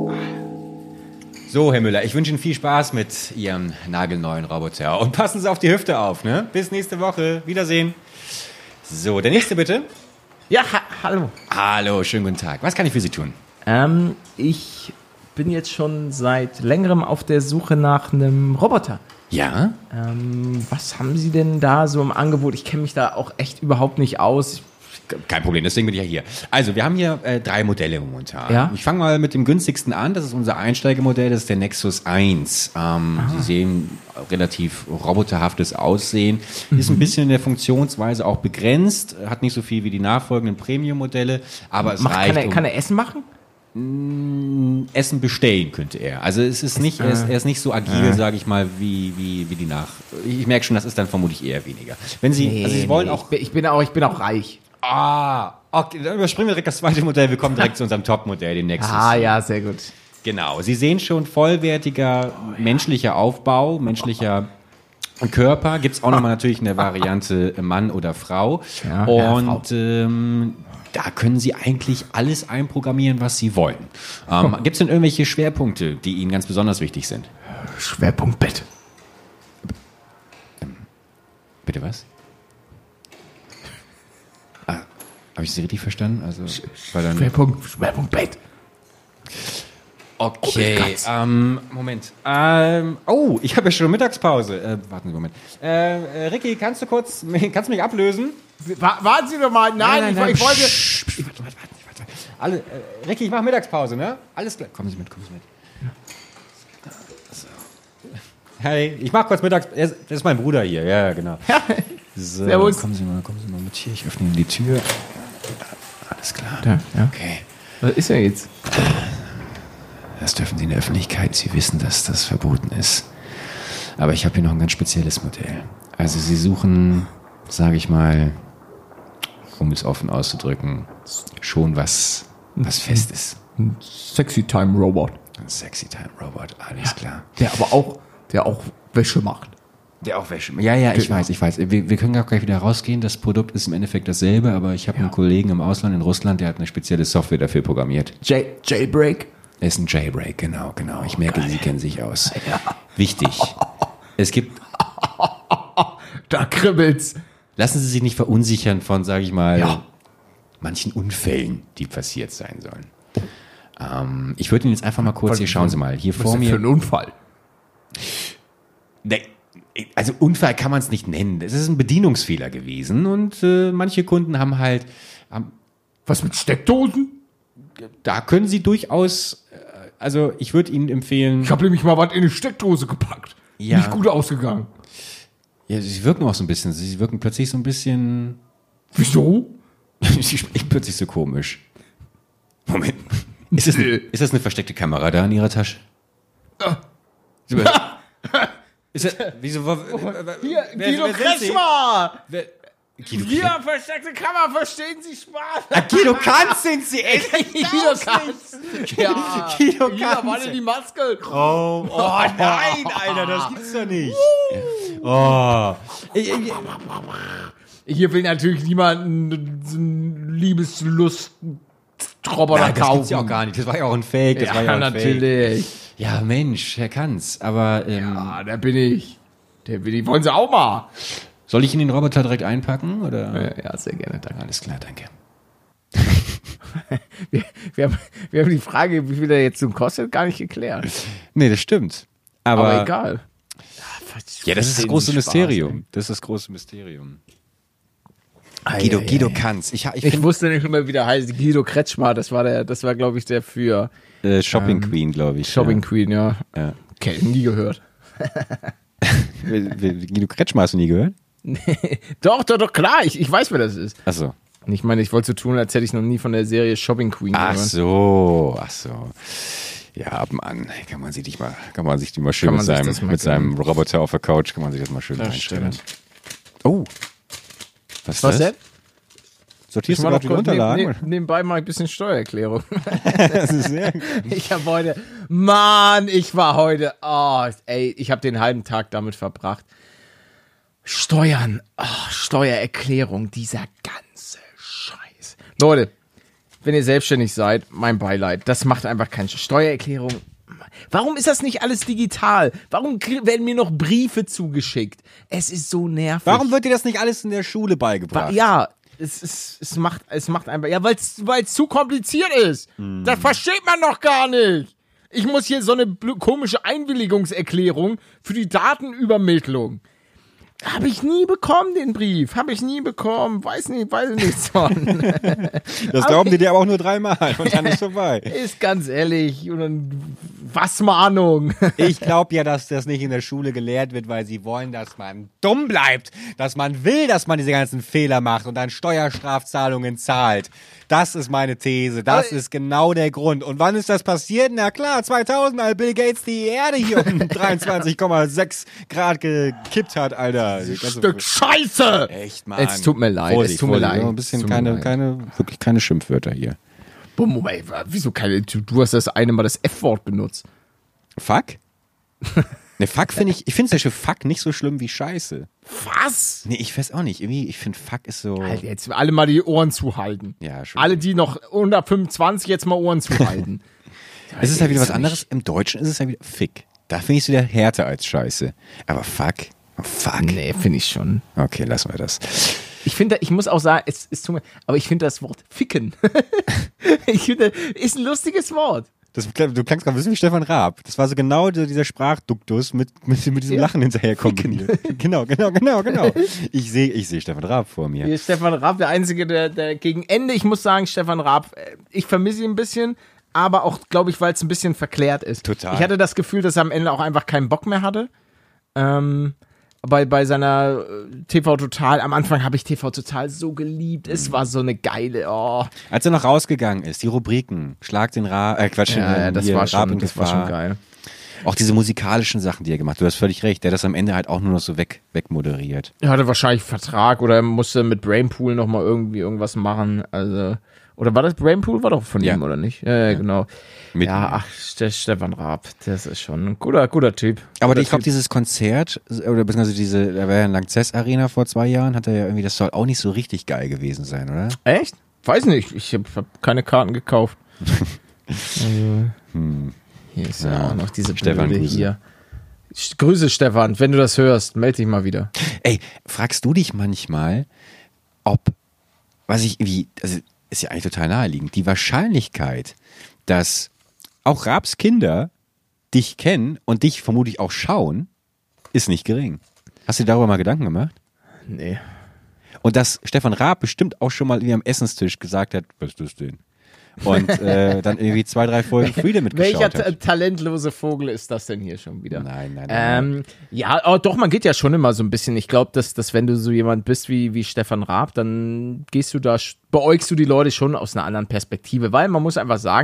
So, Herr Müller, ich wünsche Ihnen viel Spaß mit Ihrem nagelneuen Roboter. Und passen Sie auf die Hüfte auf, ne? Bis nächste Woche. Wiedersehen. So, der nächste bitte. Ja, ha hallo. Hallo, schönen guten Tag. Was kann ich für Sie tun? Ähm, ich bin jetzt schon seit längerem auf der Suche nach einem Roboter. Ja? Ähm, was haben Sie denn da so im Angebot? Ich kenne mich da auch echt überhaupt nicht aus. Kein Problem, deswegen bin ich ja hier. Also, wir haben hier äh, drei Modelle momentan. Ja? Ich fange mal mit dem günstigsten an. Das ist unser Einsteigermodell, das ist der Nexus eins. Ähm, Sie sehen relativ roboterhaftes Aussehen. Mhm. Ist ein bisschen in der Funktionsweise auch begrenzt. Hat nicht so viel wie die nachfolgenden Premium-Modelle, aber es Macht, reicht. kann, er, um kann er Essen machen? Essen bestellen könnte er. Also es ist nicht, er ist, er ist nicht so agil, äh. sage ich mal, wie, wie, wie die nach. Ich merke schon, das ist dann vermutlich eher weniger. Wenn Sie, Nee, also Sie wollen nee, auch. Ich bin, ich bin auch. Ich bin auch reich. Ah, okay, dann überspringen wir direkt das zweite Modell. Wir kommen direkt zu unserem Top-Modell, dem Nexus. Ah ja, sehr gut. Genau. Sie sehen schon vollwertiger menschlicher Aufbau, menschlicher Körper. Gibt es auch nochmal natürlich eine Variante Mann oder Frau. Ja, ja, Und Frau. Ähm, da können Sie eigentlich alles einprogrammieren, was Sie wollen. Ähm, Gibt es denn irgendwelche Schwerpunkte, die Ihnen ganz besonders wichtig sind? Schwerpunkt Bett. Bitte was? Ah, habe ich Sie richtig verstanden? Also, war dann Schwerpunkt, Schwerpunkt Bett. okay, Oh, Gott. ähm, Moment. Ähm, oh, ich habe ja schon Mittagspause. Äh, warten Sie einen Moment. Äh, äh, Ricky, kannst du kurz, kannst du mich ablösen? Wa- Warten Sie doch mal. Nein, ich, ich wollte. Psch, psch, warte, warte, warte, warte. Alle, äh, Ricky, ich mache Mittagspause, ne? Alles klar. Kommen Sie mit, kommen Sie mit. So. Hey, ich mache kurz Mittags... Das ist mein Bruder hier, ja, genau. So, Servus. kommen Sie mal, kommen Sie mal mit hier. Ich öffne Ihnen die Tür. Alles klar. Ja, ja. Okay. Was ist er jetzt? Das dürfen Sie in der Öffentlichkeit. Sie wissen, dass das verboten ist. Aber ich habe hier noch ein ganz spezielles Modell. Also Sie suchen, sage ich mal, um es offen auszudrücken, schon was, was Festes. Ein Sexy Time Robot. Ein Sexy Time Robot, alles klar. Der aber auch, der auch Wäsche macht. Der auch Wäsche. Ja, ja, ich Genau. weiß, ich weiß. Wir, wir können auch gleich wieder rausgehen. Das Produkt ist im Endeffekt dasselbe, aber ich habe Ja. einen Kollegen im Ausland, in Russland, der hat eine spezielle Software dafür programmiert. J Jailbreak. Er ist ein Jailbreak, genau, genau. Ich merke, geil. Sie kennen sich aus. Wichtig. Es gibt, Da kribbelt's. lassen Sie sich nicht verunsichern von, sage ich mal, Ja. manchen Unfällen, die passiert sein sollen. Ähm, ich würde Ihnen jetzt einfach mal kurz, Was- hier schauen Sie mal, hier Was vor ist denn für mir. ein Unfall? Ne, also Unfall kann man es nicht nennen. Es ist ein Bedienungsfehler gewesen und äh, manche Kunden haben halt, haben, Was mit Steckdosen? da können Sie durchaus, äh, also ich würde Ihnen empfehlen, Ich habe nämlich mal was in eine Steckdose gepackt. Ja. Nicht gut ausgegangen. ja, Sie wirken auch so ein bisschen, Sie wirken plötzlich so ein bisschen, Wieso? Sie sprechen plötzlich so komisch. Moment. Ist das, ist das eine versteckte Kamera da in ihrer Tasche? Ist das, wieso, Hier, wer- Guido wer sind Sie? Kretschmer! wer, Guido, Hier, versteckte Kamera, verstehen Sie Spaß? Ah, Guido Kanz sind Sie, echt? Guido Kanz. Ja, Guido Hier, Kanz. warte, die Maske. Oh, oh nein, Alter, das gibt's doch nicht. Oh. Ich, ich, Hier will natürlich niemand einen Liebeslust-Roboter Nein, das kaufen. gibt's ja auch gar nicht. Das war ja auch ein Fake. Das Ja, war ja auch ein natürlich. Fake. Ja, Mensch, Herr Kanz, aber ähm, Ah, da bin ich. Der bin ich. Wollen Sie auch mal? soll ich in den Roboter direkt einpacken oder? Ja, sehr gerne, danke. Alles klar, danke. Wir, wir, haben, wir haben die Frage, wie viel der jetzt so kostet, gar nicht geklärt. Nee, das stimmt. Aber, Aber egal. Ja, das ist das Verstehen große Sie Spaß, Mysterium. Das ist das große Mysterium. ey. Guido, Ei, ei, Guido ei. Kanz. Ich, ich, Ich find, wusste nicht mehr, wie der heißt. Guido Kretschmer, das war der, das war, glaube ich, der für äh, Shopping ähm, Queen, glaube ich. Shopping Queen, ja. Ja. Okay, nie gehört. Guido Kretschmer hast du nie gehört? Doch, doch, doch, klar, ich, ich weiß, wer das ist. Achso. Ich meine, ich wollte so tun, als hätte ich noch nie von der Serie Shopping Queen Ach gehört. so, ach so. Ja, ab und an kann man sich dich mal, kann man sich die mal schön Kann mit man sich seinem, das mal mit seinem Roboter auf der Couch, kann man sich das mal schön Das reinstellen. stimmt. Oh. Was ist Was das? denn? Sortierst du Mal gerade die noch kurz- Unterlagen? neben- neben- Nebenbei mal ein bisschen Steuererklärung. Das ist sehr gut. Ich habe heute, Mann, ich war heute, oh, ey, ich habe den halben Tag damit verbracht. Steuern, oh, Steuererklärung, dieser ganze Scheiß. Leute, wenn ihr selbstständig seid, mein Beileid, das macht einfach keine Steuererklärung. Warum ist das nicht alles digital? Warum krie- werden mir noch Briefe zugeschickt? Es ist so nervig. Warum wird dir das nicht alles in der Schule Wa- beigebracht? Ja, es, es, es, macht, es macht einfach. Ja, weil es zu kompliziert ist. Das versteht man doch gar nicht. Ich muss hier so eine bl- komische Einwilligungserklärung für die Datenübermittlung. Habe ich nie bekommen, den Brief. Habe ich nie bekommen. Weiß nicht, weiß ich nichts von. Das glauben die dir aber auch nur dreimal und dann ist vorbei. Ist ganz ehrlich. Und dann, was Mahnung. Ich glaube ja, dass das nicht in der Schule gelehrt wird, weil sie wollen, dass man dumm bleibt, dass man will, dass man diese ganzen Fehler macht und dann Steuerstrafzahlungen zahlt. Das ist meine These. Das Aber- ist genau der Grund. Und wann ist das passiert? Na klar, zweitausend, als Bill Gates die Erde hier um dreiundzwanzig Komma sechs Grad gekippt hat, Alter. Die ganze- Stück Scheiße. Echt, Mann. Es tut mir leid, Vorsicht, es tut mir Vorsicht. leid. Ein bisschen Es tut mir keine, leid. keine, wirklich keine Schimpfwörter hier. Boah, Moment, wieso keine? Du, du hast das eine Mal das F-Wort benutzt. Fuck? Ne, Fuck finde ich, ich finde zum Beispiel Fuck nicht so schlimm wie Scheiße. Was? Nee, ich weiß auch nicht. Irgendwie, ich finde Fuck ist so. Alter, jetzt alle mal die Ohren zuhalten. Ja, schon. Alle, die noch unter fünfundzwanzig, jetzt mal Ohren zuhalten. Es ist halt wieder was Ist anderes. Im Deutschen ist es halt wieder Fick. Da finde ich es wieder härter als Scheiße. Aber Fuck? Fuck. Nee, finde ich schon. Okay, lassen wir das. Ich finde, ich muss auch sagen, es ist tut mir, aber ich finde das Wort ficken. Ich finde, ist ein lustiges Wort. Das, du klangst gerade ein bisschen wie Stefan Raab. Das war so genau so dieser Sprachduktus mit, mit, mit diesem Ja. Lachen hinterher kombiniert. Genau, genau, genau, genau. Ich sehe ich seh Stefan Raab vor mir. Hier ist Stefan Raab, der Einzige, der, der gegen Ende, ich muss sagen, Stefan Raab, äh, ich vermisse ihn ein bisschen, aber auch, glaube ich, weil es ein bisschen verklärt ist. Total. Ich hatte das Gefühl, dass er am Ende auch einfach keinen Bock mehr hatte. Ähm, bei, bei seiner äh, T V Total, am Anfang habe ich T V Total so geliebt. Es war so eine geile, oh. Als er noch rausgegangen ist, die Rubriken, Schlag den Raab, äh Quatsch, Ja, ja, das, hier, war Raab schon, in das war Gefahr. schon geil. Auch diese musikalischen Sachen, die er gemacht hat. Du hast völlig recht. Der hat das am Ende halt auch nur noch so weg, wegmoderiert. Er hatte wahrscheinlich einen Vertrag oder er musste mit Brainpool nochmal irgendwie irgendwas machen. Also, oder war das Brainpool? War doch von Ja. ihm, oder nicht? Ja, ja, genau. Mit ja, ihm. ach, der Stefan Raab, das ist schon ein guter, guter Typ. Aber Guter ich glaube, Typ. dieses Konzert, oder beziehungsweise diese, da war ja in Lanxess Arena vor zwei Jahren, hat er ja irgendwie, das soll auch nicht so richtig geil gewesen sein, oder? Echt? Weiß nicht, ich habe hab keine Karten gekauft. also, hier ist ja, Ja, auch noch diese Stefan, Bilder Grüße. hier. Sch- Grüße, Stefan, wenn du das hörst, melde dich mal wieder. Ey, fragst du dich manchmal, ob, was ich irgendwie, also ist ja eigentlich total naheliegend, die Wahrscheinlichkeit, dass auch Raabs Kinder dich kennen und dich vermutlich auch schauen, ist nicht gering. Hast du dir darüber mal Gedanken gemacht? Nee. Und dass Stefan Raab bestimmt auch schon mal irgendwie am Essenstisch gesagt hat, was ist das denn? Und äh, dann irgendwie zwei, drei Folgen Freedom mitgeschaut Welcher ta hat. talentlose Vogel ist das denn hier schon wieder? Nein, nein, nein. Ähm, ja, oh, doch, man geht ja schon immer so ein bisschen. Ich glaube, dass, dass wenn du so jemand bist wie, wie Stefan Raab, dann gehst du da, beäugst du die Leute schon aus einer anderen Perspektive, weil man muss einfach sagen,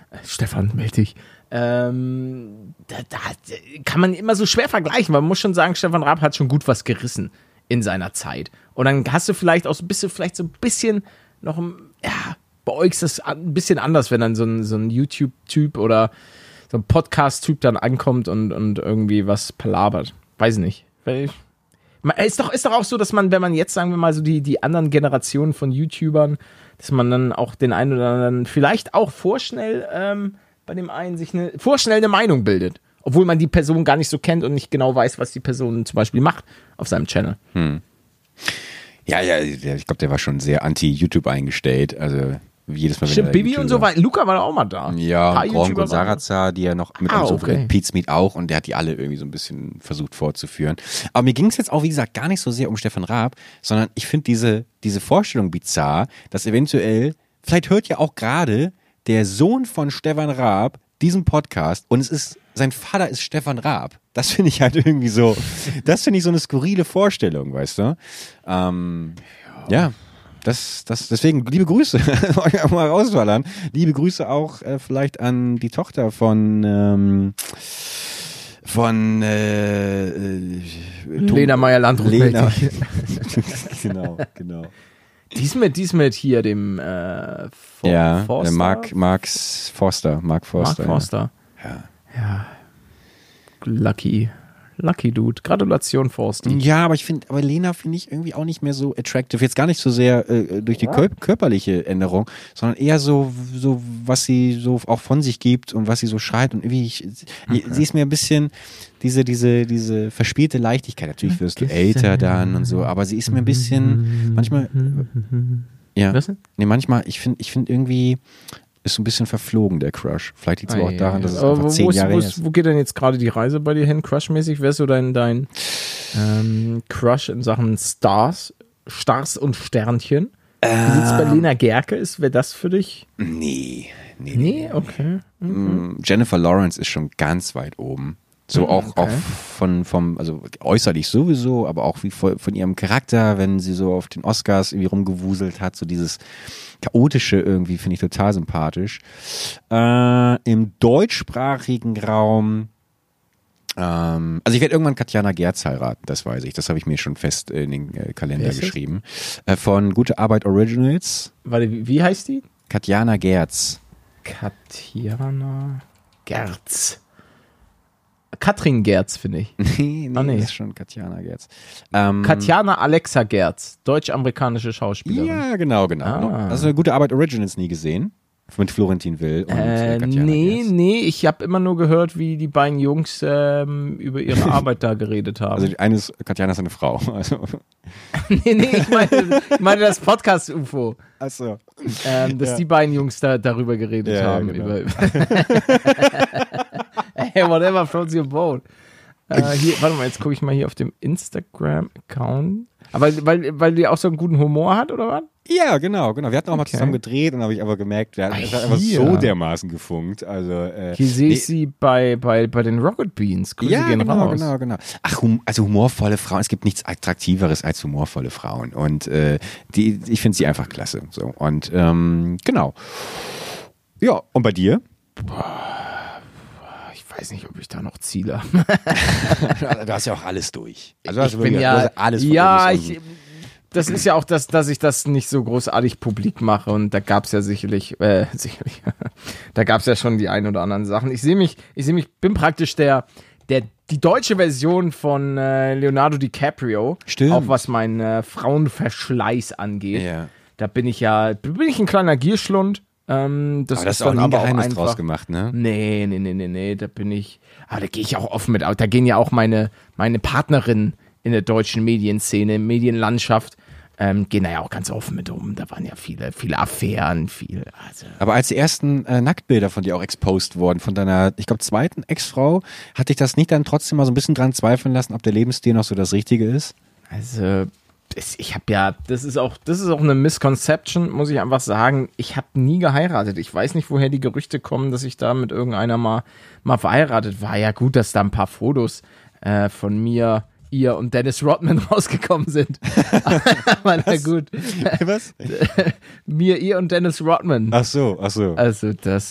Stefan, melde dich. Ähm, da, da kann man immer so schwer vergleichen, weil man muss schon sagen, Stefan Raab hat schon gut was gerissen in seiner Zeit. Und dann hast du vielleicht auch so ein bisschen, vielleicht so ein bisschen noch, ja, bei euch ist das ein bisschen anders, wenn dann so ein, so ein YouTube-Typ oder so ein Podcast-Typ dann ankommt und, und irgendwie was palabert. Weiß nicht. Weil ist doch, ist doch auch so, dass man, wenn man jetzt, sagen wir mal, so die, die anderen Generationen von YouTubern, dass man dann auch den einen oder anderen vielleicht auch vorschnell ähm, bei dem einen sich eine, vorschnell eine Meinung bildet. Obwohl man die Person gar nicht so kennt und nicht genau weiß, was die Person zum Beispiel macht auf seinem Channel. Hm. Ja, ja, ich glaube, der war schon sehr anti-YouTube eingestellt. Also jedes Mal, wenn Stimmt, er Bibi YouTube und so weiter. Luca war da auch mal da. Ja, und Gronk und waren- Sarazar, die ja noch mit Ah, uns so okay. Pete's Meet auch, und der hat die alle irgendwie so ein bisschen versucht fortzuführen. Aber mir ging es jetzt auch, wie gesagt, gar nicht so sehr um Stefan Raab, sondern ich finde diese, diese Vorstellung bizarr, dass eventuell, vielleicht hört ja auch gerade der Sohn von Stefan Raab diesen Podcast und es ist, sein Vater ist Stefan Raab. Das finde ich halt irgendwie so, das finde ich so eine skurrile Vorstellung, weißt du? Ähm, ja. Das, das, deswegen, liebe Grüße, euch auch mal rausballern. Liebe Grüße auch äh, vielleicht an die Tochter von ähm, von äh, äh, Lena Meyer-Landrut. Lena. genau, genau. Dies mit, dies mit hier dem äh, For- Ja, Forster? äh, Mark, Marks Forster, Mark Forster. Mark Forster. Ja. Ja. Lucky. Lucky Dude. Gratulation, Forster. Ja, aber ich finde, aber Lena finde ich irgendwie auch nicht mehr so attractive. Jetzt gar nicht so sehr äh, durch die kör- körperliche Änderung, sondern eher so, so, was sie so auch von sich gibt und was sie so schreit und irgendwie, ich, okay. sie ist mir ein bisschen diese, diese, diese verspielte Leichtigkeit. Natürlich wirst du älter dann und so, aber sie ist mir ein bisschen, manchmal, ja, Was denn? nee, manchmal, ich finde, ich finde irgendwie, ist so ein bisschen verflogen, der Crush. Vielleicht liegt es aber auch daran, dass es Aber einfach wo, zehn wo, ist, Jahre wo, her ist, ist. wo geht denn jetzt gerade die Reise bei dir hin? Crush-mäßig? Wer ist so dein, dein ähm, Crush in Sachen Stars? Stars und Sternchen? Wie sieht's bei Lena Gerke? Ist, wäre das für dich? Nee, nee, Nee, okay. Mm, Jennifer Lawrence ist schon ganz weit oben. So Mhm, auch, okay. auch von, vom, also äußerlich sowieso, aber auch wie von, von ihrem Charakter, wenn sie so auf den Oscars irgendwie rumgewuselt hat, so dieses Chaotische irgendwie finde ich total sympathisch. Äh, im deutschsprachigen Raum, ähm, also ich werde irgendwann Katjana Gerz heiraten, das weiß ich, das habe ich mir schon fest in den äh, Kalender Wer ist das? geschrieben. Äh, von Gute Arbeit Originals, Warte, wie, wie heißt die? Katjana Gerz. Katjana Gerz. Katrin Gerz, finde ich. nee, nee, Ah, nee. das ist schon Katjana Gerz. Ähm, Katjana Alexa Gerz, deutsch-amerikanische Schauspielerin. Ja, genau, genau. Ah. genau. Also eine gute Arbeit Originals nie gesehen. Mit Florentin Will und äh, Äh, Katjana nee, Gerz. nee, ich habe immer nur gehört, wie die beiden Jungs ähm, über ihre Arbeit da geredet haben. Also die eine ist, Katjana ist eine Frau. Also, nee, nee, ich meine, ich meine das Podcast-U F O. also. Ähm, dass Ja. die beiden Jungs da darüber geredet Ja, haben. genau. Über, hey, whatever floats your boat. Äh, hier, warte mal, jetzt gucke ich mal hier auf dem Instagram-Account. Aber weil, weil die auch so einen guten Humor hat, oder was? Ja, genau, genau. Wir hatten auch mal Okay. zusammen gedreht und habe ich aber gemerkt, der Ah, hat einfach hier. so dermaßen gefunkt. Also, äh, Hier sehe nee, ich sie bei, bei, bei den Rocket Beans. Grüße ja, gehen genau, raus. genau, genau. Ach, hum, also humorvolle Frauen. Es gibt nichts Attraktiveres als humorvolle Frauen. Und äh, die, ich finde sie einfach klasse. So. Und ähm, genau. Ja, und bei dir? Ich weiß nicht, ob ich da noch Ziele habe. Du hast ja auch alles durch. Also hast Ich du bin wirklich- ja, du hast alles von ja, oben bis ich, unten. das ist ja auch das, dass ich das nicht so großartig publik mache und da gab's ja sicherlich, äh, sicherlich, da gab's ja schon die ein oder anderen Sachen. Ich sehe mich, ich sehe mich, bin praktisch der, der, die deutsche Version von äh, Leonardo DiCaprio, Stimmt. auch was meinen äh, Frauenverschleiß angeht. Ja. Da bin ich ja, bin ich ein kleiner Gierschlund. Ähm, das Aber das ist ist auch dann nie ein aber auch Geheimnis einfach, draus gemacht, ne? Nee, nee, nee, nee, nee, da bin ich, aber da gehe ich auch offen mit, da gehen ja auch meine, meine Partnerin in der deutschen Medienszene, Medienlandschaft, ähm, gehen da ja auch ganz offen mit um. Da waren ja viele, viele Affären, viel, also. Aber als die ersten äh, Nacktbilder von dir auch exposed wurden, von deiner, ich glaube, zweiten Ex-Frau, hat dich das nicht dann trotzdem mal so ein bisschen dran zweifeln lassen, ob der Lebensstil noch so das Richtige ist? Also, das, ich habe ja, das ist auch, das ist auch eine Misconception, muss ich einfach sagen. Ich habe nie geheiratet. Ich weiß nicht, woher die Gerüchte kommen, dass ich da mit irgendeiner mal, mal verheiratet war. Ja gut, dass da ein paar Fotos äh, von mir, ihr und Dennis Rodman rausgekommen sind. Aber na gut. Was? Mir, ihr und Dennis Rodman. Ach so, ach so. Also das,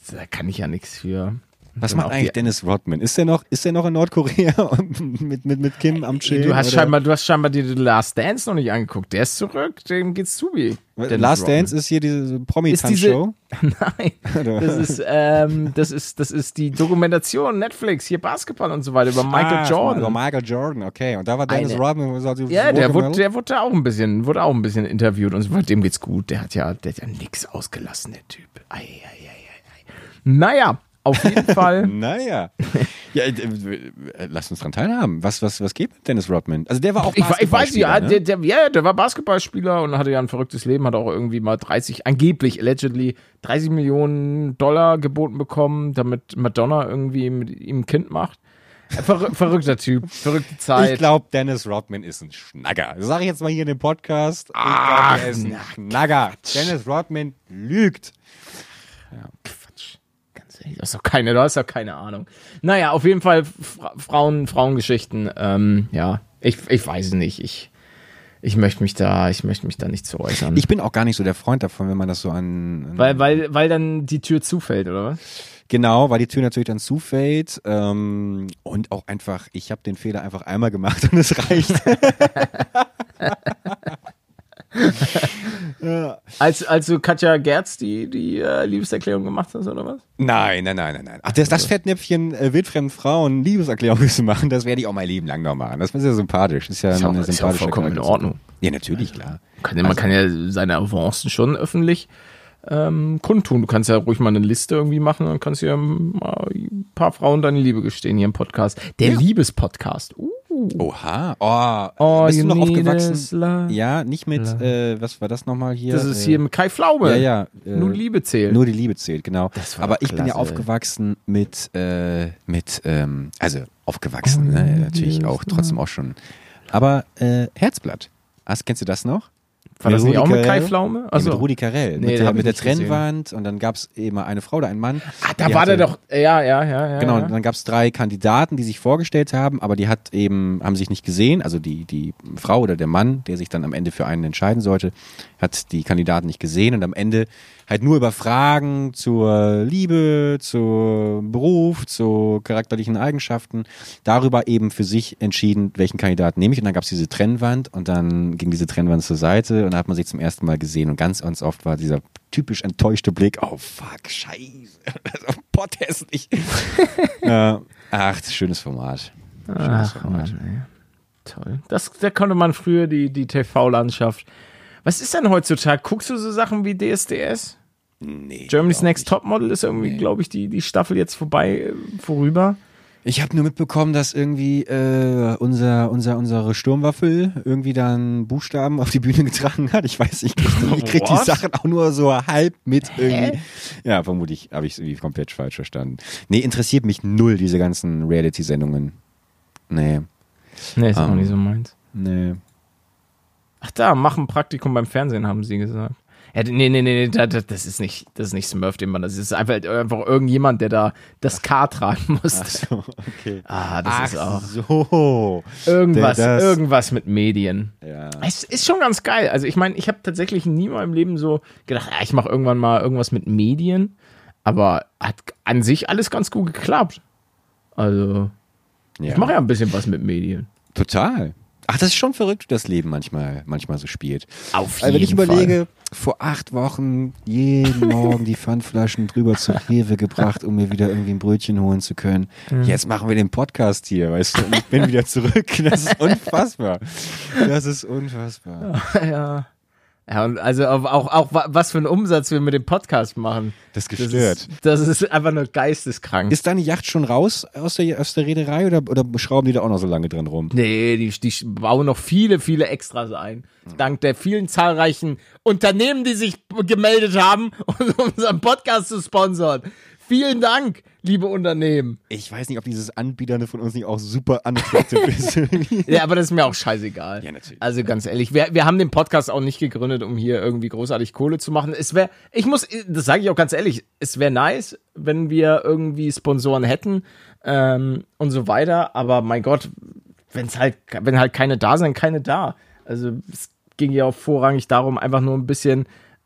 da kann ich ja nichts für. Was Und macht auch eigentlich die- Dennis Rodman? Ist der noch, ist der noch in Nordkorea und mit, mit, mit Kim am Chillen? Du hast oder? scheinbar, du hast scheinbar die The Last Dance noch nicht angeguckt. Der ist zurück, dem geht's zu wie. Dennis Last Rodman. Dance ist hier diese Ist diese, Promi-Tanzshow. nein, das ist, ähm, das ist, das ist die Dokumentation Netflix, hier Basketball und so weiter über Michael ah, Jordan. Über Michael Jordan, okay. Und da war Dennis Eine- Rodman. Was hat die- Ja, der wurde, Watermelon? der wurde da auch ein bisschen, wurde auch ein bisschen interviewt und so weiter. Dem geht's gut. Der hat ja, der hat ja nix ausgelassen, der Typ. Ei, ei, ei, ei, ei. Naja, auf jeden Fall. Naja. Ja, äh, äh, lass uns dran teilhaben. Was, was, was geht mit Dennis Rodman? Also der war auch Ich, ich weiß ja, Basketballspieler, der, der, ja, der war Basketballspieler und hatte ja ein verrücktes Leben, hat auch irgendwie mal dreißig, angeblich, allegedly, dreißig Millionen Dollar geboten bekommen, damit Madonna irgendwie mit ihm ein Kind macht. Verrück, verrückter Typ, verrückte Zeit. Ich glaube, Dennis Rodman ist ein Schnacker. Das sage ich jetzt mal hier in dem Podcast. Ich Ach, glaube, er ist ein na, Schnacker. Dennis Rodman lügt. Quatsch. Ganz ehrlich, du hast doch keine, du hast doch keine Ahnung. Naja, auf jeden Fall Fra Frauen, Frauengeschichten, ähm, ja, ich, ich weiß es nicht. Ich, ich möchte mich da, ich möchte mich da nicht zu äußern. Ich bin auch gar nicht so der Freund davon, wenn man das so an... an weil, weil, weil dann die Tür zufällt, oder was? Genau, weil die Tür natürlich dann zufällt ähm, und auch einfach, ich habe den Fehler einfach einmal gemacht und es reicht. Als, als du Katja Gerz die, die äh, Liebeserklärung gemacht hast, oder was? Nein, nein, nein, nein, nein. Ach, das, das Fettnäpfchen äh, wildfremden Frauen Liebeserklärungen zu machen, das werde ich auch mein Leben lang noch machen. Das ist ja sympathisch. Das ist ja Ist ja auch, eine ist ja auch sympathische vollkommen in Charakter. Ordnung. Ja, natürlich, klar. Kann, ja- man kann ja seine Avancen schon öffentlich ähm, kundtun. Du kannst ja ruhig mal eine Liste irgendwie machen und kannst ja mal ein paar Frauen deine Liebe gestehen hier im Podcast. Der Ja. Liebespodcast. Uh. Oha. Oh, Oh, bist du you noch need aufgewachsen? is love. Ja, nicht mit, äh, was war das nochmal hier? Das ist äh, hier mit Kai Pflaume. Ja, ja. Äh, Nur Liebe zählt. Nur die Liebe zählt, genau. Das war Aber doch ich bin ja klasse. aufgewachsen mit, äh, mit, ähm, also aufgewachsen, ne? Natürlich auch, trotzdem auch schon. Aber äh, Herzblatt. Hast, kennst du das noch? War das Rudi nicht auch mit Carrell? Kai Pflaume? Ja, Achso. mit Rudi Carell. Nee, mit den der, hab ich mit der nicht gesehen. Trennwand und dann gab es immer eine Frau oder einen Mann. Ah, da Die war hatte- der doch. Ja, ja, ja, ja. Genau, ja. und dann gab es drei Kandidaten, die sich vorgestellt haben, aber die hat eben, haben sich nicht gesehen. Also die, die Frau oder der Mann, der sich dann am Ende für einen entscheiden sollte, hat die Kandidaten nicht gesehen und am Ende halt nur über Fragen zur Liebe, zum Beruf, zu charakterlichen Eigenschaften, darüber eben für sich entschieden, welchen Kandidaten nehme ich. Und dann gab es diese Trennwand und dann ging diese Trennwand zur Seite und dann hat man sich zum ersten Mal gesehen und ganz, ganz oft war dieser typisch enttäuschte Blick, oh fuck, scheiße, potthässlich. Ja, ach, schönes Format. Schönes Ach, Format. Mann, ey. Toll. Das, da konnte man früher die, die T V-Landschaft. Was ist denn heutzutage? Guckst du so Sachen wie D S D S? Nee, Germany's glaub Next ich. Topmodel ist irgendwie, Nee. glaube ich, die, die Staffel jetzt vorbei, äh, vorüber. Ich habe nur mitbekommen, dass irgendwie äh, unser, unser, unsere Sturmwaffel irgendwie dann Buchstaben auf die Bühne getragen hat. Ich weiß, ich krieg die, ich krieg die What? Sachen auch nur so halb mit irgendwie. Ja, vermutlich habe ich es irgendwie komplett falsch verstanden. Nee, interessiert mich null, diese ganzen Reality-Sendungen. Nee, Nee, ist auch Ähm. nicht so meins. nee. Ach da, mach ein Praktikum beim Fernsehen, haben sie gesagt. Ja, nee, nee, nee, nee, da- da- das ist nicht, das ist nicht Smurf, den man, das ist einfach, einfach irgendjemand, der da das K tragen muss. Ach so, okay. Ah, das ist auch so. irgendwas, das- irgendwas mit Medien. Ja. Es ist schon ganz geil. Also ich meine, ich habe tatsächlich nie in meinem Leben so gedacht, ja, ich mache irgendwann mal irgendwas mit Medien, aber hat an sich alles ganz gut geklappt. Also Ja. ich mache ja ein bisschen was mit Medien. Total. Ach, das ist schon verrückt, wie das Leben manchmal, manchmal so spielt. Auf Also wenn ich jeden überlege, vor acht Wochen jeden Morgen die Pfandflaschen drüber zur Rewe gebracht, um mir wieder irgendwie ein Brötchen holen zu können. Jetzt machen wir den Podcast hier, weißt du, und ich bin wieder zurück. Das ist unfassbar. Das ist unfassbar. ja. Ja, und also auch, auch, auch wa- was für einen Umsatz wir mit dem Podcast machen. Das ist Das gestört. ist, das ist einfach nur geisteskrank. Ist deine Yacht schon raus aus der, aus der Reederei oder, oder schrauben die da auch noch so lange dran rum? Nee, die, die bauen noch viele, viele Extras ein. Dank der vielen zahlreichen Unternehmen, die sich gemeldet haben, um unseren Podcast zu sponsern. Vielen Dank, liebe Unternehmen. Ich weiß nicht, ob dieses Anbieterne von uns nicht auch super unattraktiv ist. Ja, aber das ist mir auch scheißegal. Ja, natürlich. Also ganz ehrlich, wir, wir haben den Podcast auch nicht gegründet, um hier irgendwie großartig Kohle zu machen. Es wäre, ich muss, das sage ich auch ganz ehrlich, es wäre nice, wenn wir irgendwie Sponsoren hätten ähm, und so weiter. Aber mein Gott, wenn's halt, wenn halt keine da sind, keine da. Also es ging ja auch vorrangig darum, einfach nur ein bisschen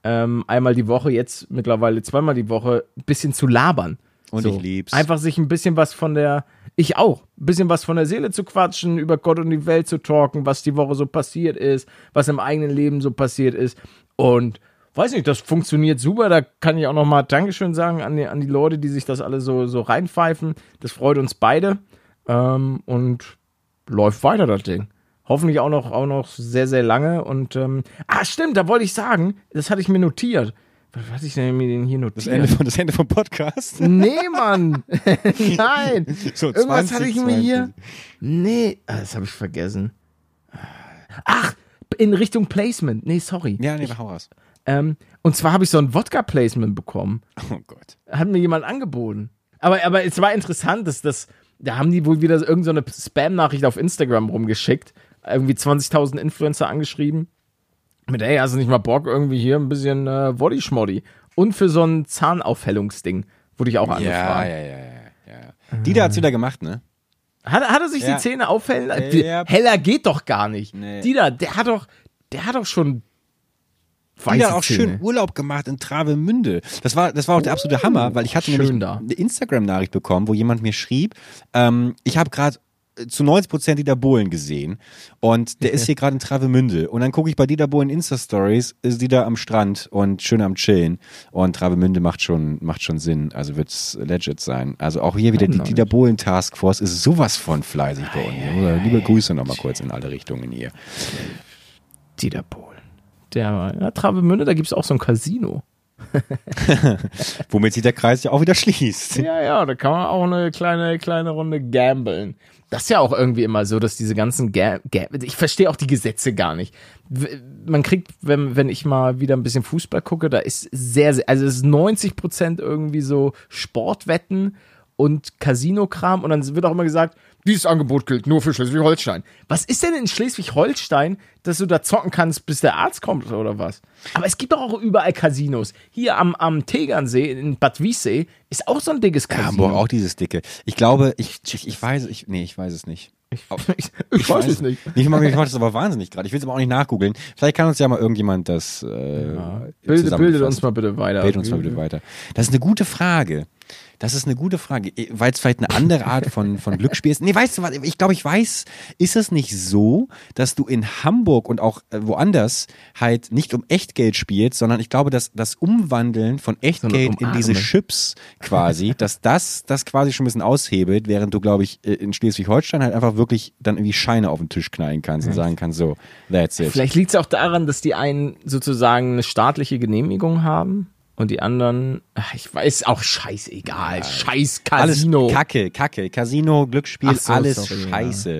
ähm, einmal die Woche, jetzt mittlerweile zweimal die Woche, ein bisschen zu labern. Und so. ich lieb's. Einfach sich ein bisschen was von der, ich auch, ein bisschen was von der Seele zu quatschen, über Gott und die Welt zu talken, was die Woche so passiert ist, was im eigenen Leben so passiert ist. Und weiß nicht, das funktioniert super. Da kann ich auch nochmal Dankeschön sagen an die, an die Leute, die sich das alle so, so reinpfeifen. Das freut uns beide. Ähm, und läuft weiter, das Ding. Hoffentlich auch noch, auch noch sehr, sehr lange. Und, ähm, ah, stimmt, da wollte ich sagen, das hatte ich mir notiert. Was hatte ich denn mir denn hier notiert? Das Ende, von, das Ende vom Podcast? Nee, Mann. Nein. So, Irgendwas zwanzig, hatte ich mir hier. Nee, ah, das habe ich vergessen. Ach, in Richtung Placement. Nee, sorry. Ja, nee, hau raus. Ähm, und zwar habe ich so ein Wodka-Placement bekommen. Oh Gott. Hat mir jemand angeboten. Aber, aber es war interessant, dass das, da haben die wohl wieder irgendeine so Spam-Nachricht auf Instagram rumgeschickt. Irgendwie zwanzigtausend Influencer angeschrieben. Mit, ey, hast du nicht mal Bock, irgendwie hier ein bisschen äh, Woddy-Schmoddy. Und für so ein Zahnaufhellungsding wurde ich auch Ja, angefragt. ja, ja, ja. ja. Dieter hat's wieder gemacht, ne? Hat, hat er sich Ja. die Zähne aufhellen lassen? Ja. Heller geht doch gar nicht. Nee. Dieter, der hat doch, der hat doch schon weiße Dieter hat auch Zähne. schön Urlaub gemacht in Travemünde. Das war, das war auch der absolute Hammer, weil ich hatte schön nämlich da. eine Instagram-Nachricht bekommen, wo jemand mir schrieb, ähm, ich habe gerade zu neunzig Prozent Dieter Bohlen gesehen und der ist hier gerade in Travemünde und dann gucke ich bei Dieter Bohlen Insta-Stories, ist Dieter am Strand und schön am Chillen und Travemünde macht schon, macht schon Sinn, also wird's legit sein. Also auch hier wieder die nice. Dieter Bohlen Taskforce ist sowas von fleißig bei uns. Liebe Grüße nochmal kurz in alle Richtungen hier. Dieter Bohlen. Der, ja, Travemünde, da gibt's auch so ein Casino. Womit sich der Kreis ja auch wieder schließt. Ja, ja, da kann man auch eine kleine, kleine Runde gambeln. Das ist ja auch irgendwie immer so, dass diese ganzen Ga- Ga- ich verstehe auch die Gesetze gar nicht. W- Man kriegt, wenn, wenn ich mal wieder ein bisschen Fußball gucke, da ist sehr, sehr, also es ist neunzig Prozent irgendwie so Sportwetten und Casino-Kram und dann wird auch immer gesagt, dieses Angebot gilt nur für Schleswig-Holstein. Was ist denn in Schleswig-Holstein, dass du da zocken kannst, bis der Arzt kommt oder was? Aber es gibt doch auch überall Casinos. Hier am, am Tegernsee in Bad Wiessee ist auch so ein dickes Ja, Casino. Hamburg auch dieses dicke. Ich glaube, ich, ich, ich weiß, ich, nee, ich weiß es nicht. Ich, ich, ich weiß es nicht. Nicht mal, ich mache das aber wahnsinnig gerade. Ich will es aber auch nicht nachgoogeln. Vielleicht kann uns ja mal irgendjemand das äh, Bildet, zusammenfassen. bildet uns mal bitte weiter. Bildet uns mal bitte weiter. Das ist eine gute Frage. Das ist eine gute Frage, weil es vielleicht eine andere Art von, von Glücksspiel ist. Nee, weißt du was, ich glaube, ich weiß, ist es nicht so, dass du in Hamburg und auch äh, woanders halt nicht um Echtgeld spielst, sondern ich glaube, dass das Umwandeln von Echtgeld in Umarmen. diese Chips quasi, dass das das quasi schon ein bisschen aushebelt, während du, glaube ich, in Schleswig-Holstein halt einfach wirklich dann irgendwie Scheine auf den Tisch knallen kannst und sagen kannst, so, that's it. Vielleicht liegt es auch daran, dass die einen sozusagen eine staatliche Genehmigung haben und die anderen, ach, ich weiß auch, scheißegal, scheiß Casino. Alles Kacke, Kacke, Casino, Glücksspiel, Ach so, alles sorry, scheiße.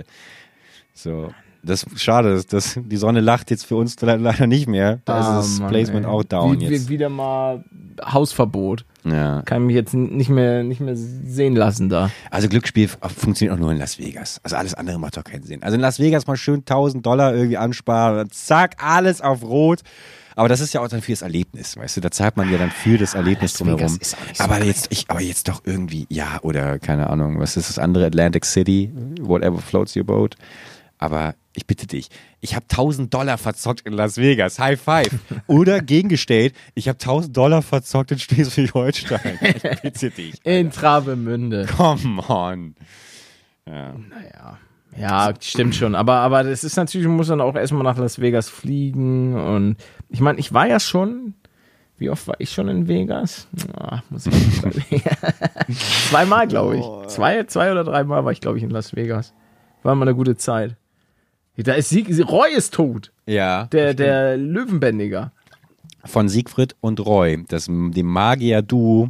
So, das schade, das, das, die Sonne lacht jetzt für uns le- leider nicht mehr. Da Ah, ist das Mann, Placement ey. auch down wie, jetzt. Wie, wieder mal Hausverbot. Ja. Kann mich jetzt nicht mehr, nicht mehr sehen lassen da. Also Glücksspiel f- funktioniert auch nur in Las Vegas. Also alles andere macht doch keinen Sinn. Also in Las Vegas mal schön tausend Dollar irgendwie ansparen, zack, alles auf Rot. Aber das ist ja auch dann für das Erlebnis, weißt du, da zahlt man ja dann für das Erlebnis Las drumherum. Vegas ist auch nicht so Aber geil. jetzt, ich, aber jetzt doch irgendwie, ja, oder keine Ahnung, was ist das andere, Atlantic City, whatever floats your boat. Aber ich bitte dich, ich habe tausend Dollar verzockt in Las Vegas, High Five. Oder gegengestellt, ich habe tausend Dollar verzockt in Schleswig-Holstein. Ich bitte dich. In Travemünde. Come on. Ja. Naja. Ja, stimmt schon. Aber, aber das ist natürlich, man muss dann auch erstmal nach Las Vegas fliegen. Und ich meine, ich war ja schon. Wie oft war ich schon in Vegas? Ah, muss ich nicht überlegen. Zweimal, glaube ich. Zwei, zwei oder dreimal war ich, glaube ich, in Las Vegas. War mal eine gute Zeit. Da ist Sieg, Roy ist tot. Ja. Der, der Löwenbändiger. Von Siegfried und Roy, das, dem Magier-Duo.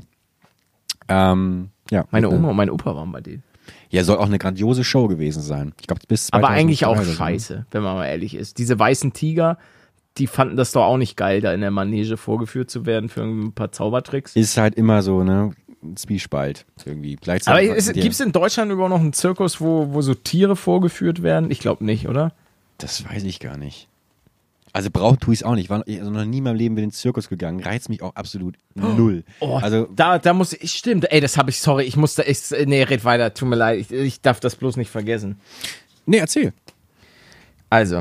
Ähm, ja, Meine mit, Oma und mein Opa waren bei denen. Ja, soll auch eine grandiose Show gewesen sein. Ich glaube, bis Aber eigentlich auch zweitausenddrei oder so. scheiße, wenn man mal ehrlich ist. Diese weißen Tiger, die fanden das doch auch nicht geil, da in der Manege vorgeführt zu werden für ein paar Zaubertricks. Ist halt immer so, ne? Ein Zwiespalt irgendwie. Gleichzeitig Aber gibt es in Deutschland überhaupt noch einen Zirkus, wo, wo so Tiere vorgeführt werden? Ich glaube nicht, oder? Das weiß ich gar nicht. Also braucht tue ich es auch nicht. Ich war also noch nie in meinem Leben in den Zirkus gegangen. Reizt mich auch absolut null. Oh, also da, da muss ich, stimmt, ey, das habe ich, sorry, ich musste, ich, nee, red weiter, tut mir leid, ich, ich darf das bloß nicht vergessen. nee, erzähl. Also,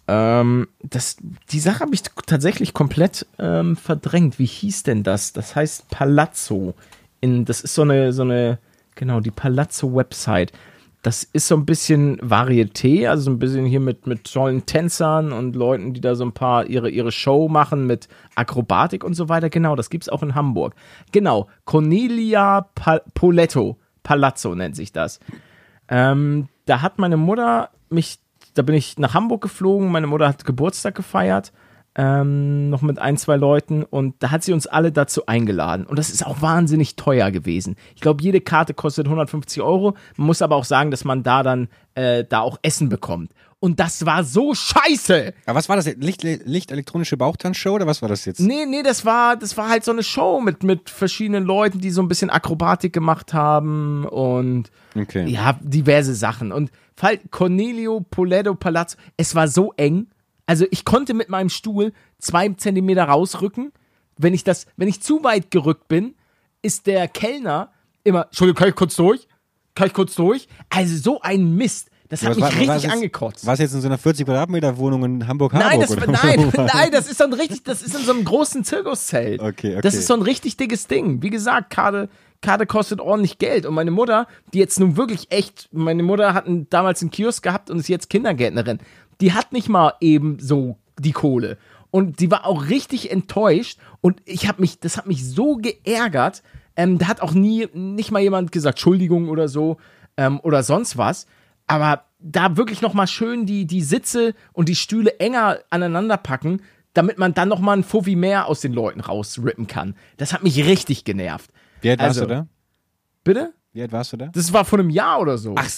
Ähm, das, die Sache habe ich tatsächlich komplett ähm, verdrängt. Wie hieß denn das? Das heißt Palazzo. In, das ist so eine, so eine, genau, die Palazzo-Website. Das ist so ein bisschen Varieté, also so ein bisschen hier mit, mit tollen Tänzern und Leuten, die da so ein paar ihre, ihre Show machen mit Akrobatik und so weiter. Genau, das gibt's auch in Hamburg. Genau, Cornelia pa- Poletto, Palazzo nennt sich das. Ähm, da hat meine Mutter mich, da bin ich nach Hamburg geflogen, meine Mutter hat Geburtstag gefeiert, ähm, noch mit ein, zwei Leuten und da hat sie uns alle dazu eingeladen und das ist auch wahnsinnig teuer gewesen. Ich glaube, jede Karte kostet hundertfünfzig Euro, man muss aber auch sagen, dass man da dann äh, da auch Essen bekommt. Und das war so scheiße. Aber was war das? Licht, Licht elektronische Bauchtanzshow oder was war das jetzt? Nee, nee, das war, das war halt so eine Show mit, mit verschiedenen Leuten, die so ein bisschen Akrobatik gemacht haben und Okay. ja, diverse Sachen. Und Fall Cornelio Poletto Palazzo, es war so eng. Also ich konnte mit meinem Stuhl zwei Zentimeter rausrücken. Wenn ich das, wenn ich zu weit gerückt bin, ist der Kellner immer, Entschuldigung, kann ich kurz durch? Kann ich kurz durch? Also so ein Mist. Das hat Ja, was mich war- richtig war es jetzt- angekotzt. War es jetzt in so einer vierzig Quadratmeter Wohnung in Hamburg-Harburg? Nein, das, oder? nein, nein, das ist so ein richtig, das ist in so einem großen Zirkuszelt. Okay, okay. Das ist so ein richtig dickes Ding. Wie gesagt, Karte, Karte kostet ordentlich Geld. Und meine Mutter, die jetzt nun wirklich echt, meine Mutter hat einen, damals einen Kiosk gehabt und ist jetzt Kindergärtnerin. Die hat nicht mal eben so die Kohle. Und die war auch richtig enttäuscht. Und ich habe mich, das hat mich so geärgert. Ähm, da hat auch nie, nicht mal jemand gesagt, Entschuldigung oder so, ähm, oder sonst was. Aber da wirklich nochmal schön die, die Sitze und die Stühle enger aneinander packen, damit man dann nochmal ein Fuffi mehr aus den Leuten rausrippen kann. Das hat mich richtig genervt. Wie alt warst Also, du da? Bitte? Wie alt warst du da? Das war vor einem Jahr oder so. Ach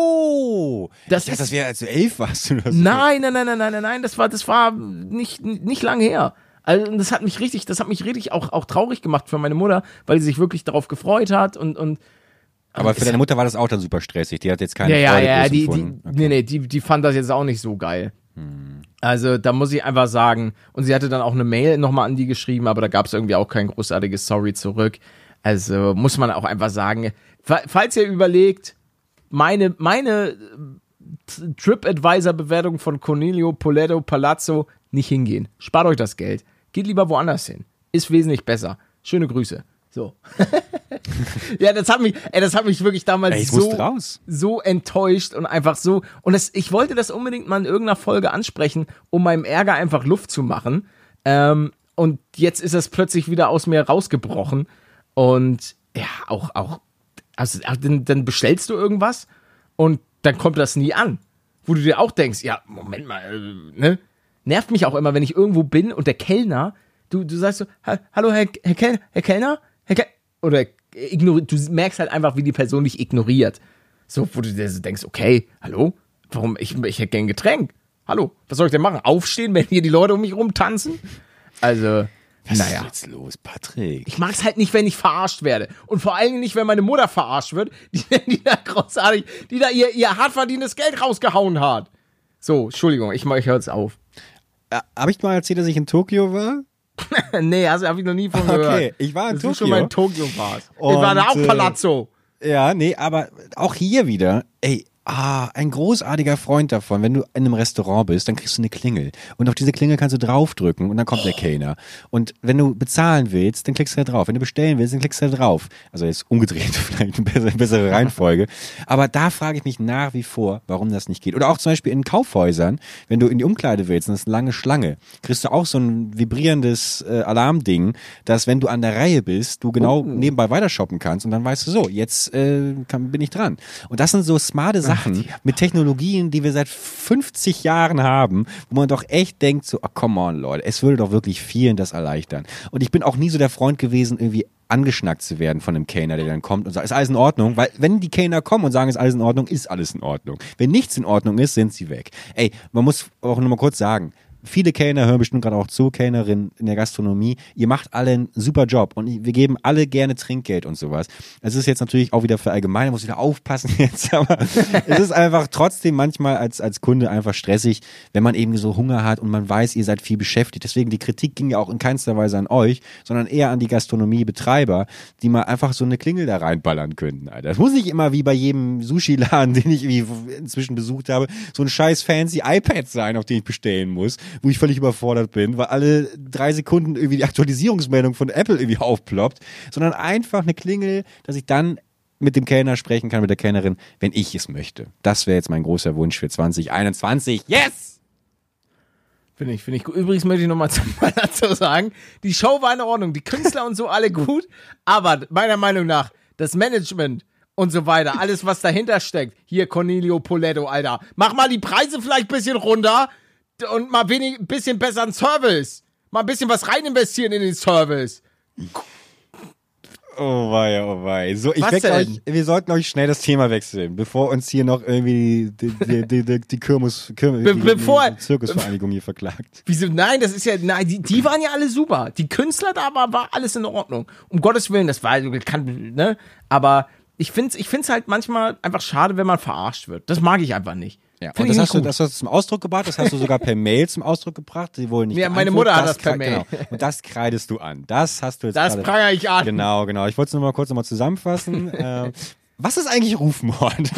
so! Das ich dachte, ist- das wäre, als du elf warst oder so. Nein, nein, nein, nein, nein, nein, nein, das war, das war nicht, nicht lange her. Also das hat mich richtig, das hat mich richtig auch, auch traurig gemacht für meine Mutter, weil sie sich wirklich darauf gefreut hat und, und Aber für es- deine Mutter war das auch dann super stressig. Die hat jetzt keine ja, ja, Freude ja, groß die, die, empfunden. nee, nee, die, die fand das jetzt auch nicht so geil. Also da muss ich einfach sagen, und sie hatte dann auch eine Mail nochmal an die geschrieben, aber da gab es irgendwie auch kein großartiges Sorry zurück. Also muss man auch einfach sagen, fa- falls ihr überlegt, meine, meine äh, TripAdvisor-Bewertung von Cornelio Poletto Palazzo, nicht hingehen. Spart euch das Geld. Geht lieber woanders hin. Ist wesentlich besser. Schöne Grüße. So. Ja, das hat mich, ey, das hat mich wirklich damals Ey, ich so, musste raus. so enttäuscht und einfach so. Und das, ich wollte das unbedingt mal in irgendeiner Folge ansprechen, um meinem Ärger einfach Luft zu machen. Ähm, und jetzt ist das plötzlich wieder aus mir rausgebrochen. Und ja, auch, auch, also dann, dann bestellst du irgendwas und dann kommt das nie an. Wo du dir auch denkst, ja, Moment mal, äh, ne? Nervt mich auch immer, wenn ich irgendwo bin und der Kellner, du, du sagst so, "Ha- hallo Herr, Herr, Kel Herr Kellner? Herr Kel oder ignori du merkst halt einfach, wie die Person dich ignoriert. So, wo du dir so denkst, okay, hallo? Warum? Ich, ich hätte gern ein Getränk. Hallo? Was soll ich denn machen? Aufstehen, wenn hier die Leute um mich rum tanzen? Also, Was naja. ist jetzt los, Patrick? Ich mag's halt nicht, wenn ich verarscht werde. Und vor allen Dingen nicht, wenn meine Mutter verarscht wird, die, die da großartig, die da ihr, ihr hart verdientes Geld rausgehauen hat. So, Entschuldigung, ich, mach- ich höre jetzt auf. Äh, Habe ich mal erzählt, dass ich in Tokio war? Nee, also habe ich noch nie von gehört. Okay, ich war in Dass du Tokio. schon mal in Tokio warst. Ich Und, war da auch äh, Palazzo. Ja, nee, aber auch hier wieder, ey, ah, ein großartiger Freund davon, wenn du in einem Restaurant bist, dann kriegst du eine Klingel. Und auf diese Klingel kannst du draufdrücken und dann kommt der Kellner. Und wenn du bezahlen willst, dann klickst du da drauf. Wenn du bestellen willst, dann klickst du da drauf. Also jetzt umgedreht, vielleicht eine bessere, bessere Reihenfolge. Aber da frage ich mich nach wie vor, warum das nicht geht. Oder auch zum Beispiel in Kaufhäusern, wenn du in die Umkleide willst und das ist eine lange Schlange, kriegst du auch so ein vibrierendes äh, Alarmding, dass wenn du an der Reihe bist, du genau nebenbei weiter shoppen kannst und dann weißt du so, jetzt äh, kann, bin ich dran. Und das sind so smarte Sachen mit Technologien, die wir seit fünfzig Jahren haben, wo man doch echt denkt so, oh, come on, Leute, es würde doch wirklich vielen das erleichtern. Und ich bin auch nie so der Freund gewesen, irgendwie angeschnackt zu werden von einem Kellner, der dann kommt und sagt, ist alles in Ordnung? Weil wenn die Kellner kommen und sagen, ist alles in Ordnung, ist alles in Ordnung. Wenn nichts in Ordnung ist, sind sie weg. Ey, man muss auch nur mal kurz sagen, viele Kellner hören bestimmt gerade auch zu, Kellnerin in der Gastronomie. Ihr macht alle einen super Job und wir geben alle gerne Trinkgeld und sowas. Es ist jetzt natürlich auch wieder für allgemein, muss wieder aufpassen jetzt, aber es ist einfach trotzdem manchmal als, als Kunde einfach stressig, wenn man eben so Hunger hat und man weiß, ihr seid viel beschäftigt. Deswegen die Kritik ging ja auch in keinster Weise an euch, sondern eher an die Gastronomiebetreiber, die mal einfach so eine Klingel da reinballern könnten, Alter. Das muss nicht immer wie bei jedem Sushi-Laden, den ich irgendwie inzwischen besucht habe, so ein scheiß fancy iPad sein, auf den ich bestellen muss, wo ich völlig überfordert bin, weil alle drei Sekunden irgendwie die Aktualisierungsmeldung von Apple irgendwie aufploppt, sondern einfach eine Klingel, dass ich dann mit dem Kellner sprechen kann, mit der Kellnerin, wenn ich es möchte. Das wäre jetzt mein großer Wunsch für zwanzig einundzwanzig. Yes! Finde ich, finde ich gut. Übrigens möchte ich nochmal dazu sagen, die Show war in Ordnung, die Künstler und so alle gut, aber meiner Meinung nach, das Management und so weiter, alles was dahinter steckt, hier Cornelio Poletto, Alter, mach mal die Preise vielleicht ein bisschen runter und mal wenig, ein bisschen besseren Service. Mal ein bisschen was rein investieren in den Service. Oh wei, oh wei. So, ich Was wechsle denn? euch, wir sollten euch schnell das Thema wechseln, bevor uns hier noch irgendwie die, die, die, die, die Kirmes, Kirmes Be- die, bevor- die Zirkusvereinigung hier verklagt. Wieso? Nein, das ist ja, nein, die, die waren ja alle super. Die Künstler da war, war alles in Ordnung. Um Gottes Willen, das war, kann, ne? Aber ich find's, ich find's halt manchmal einfach schade, wenn man verarscht wird. Das mag ich einfach nicht. Ja, Find und ich das nicht hast, du, gut. das hast du zum Ausdruck gebracht, das hast du sogar per Mail zum Ausdruck gebracht, die wohl nicht Ja, meine geantwortet. Mutter hat das per krei- Mail. Genau. Und das kreidest du an. Das hast du jetzt Das gerade- prangere ich an. Genau, genau. Ich wollte es nur mal kurz nochmal zusammenfassen. ähm, was ist eigentlich Rufmord?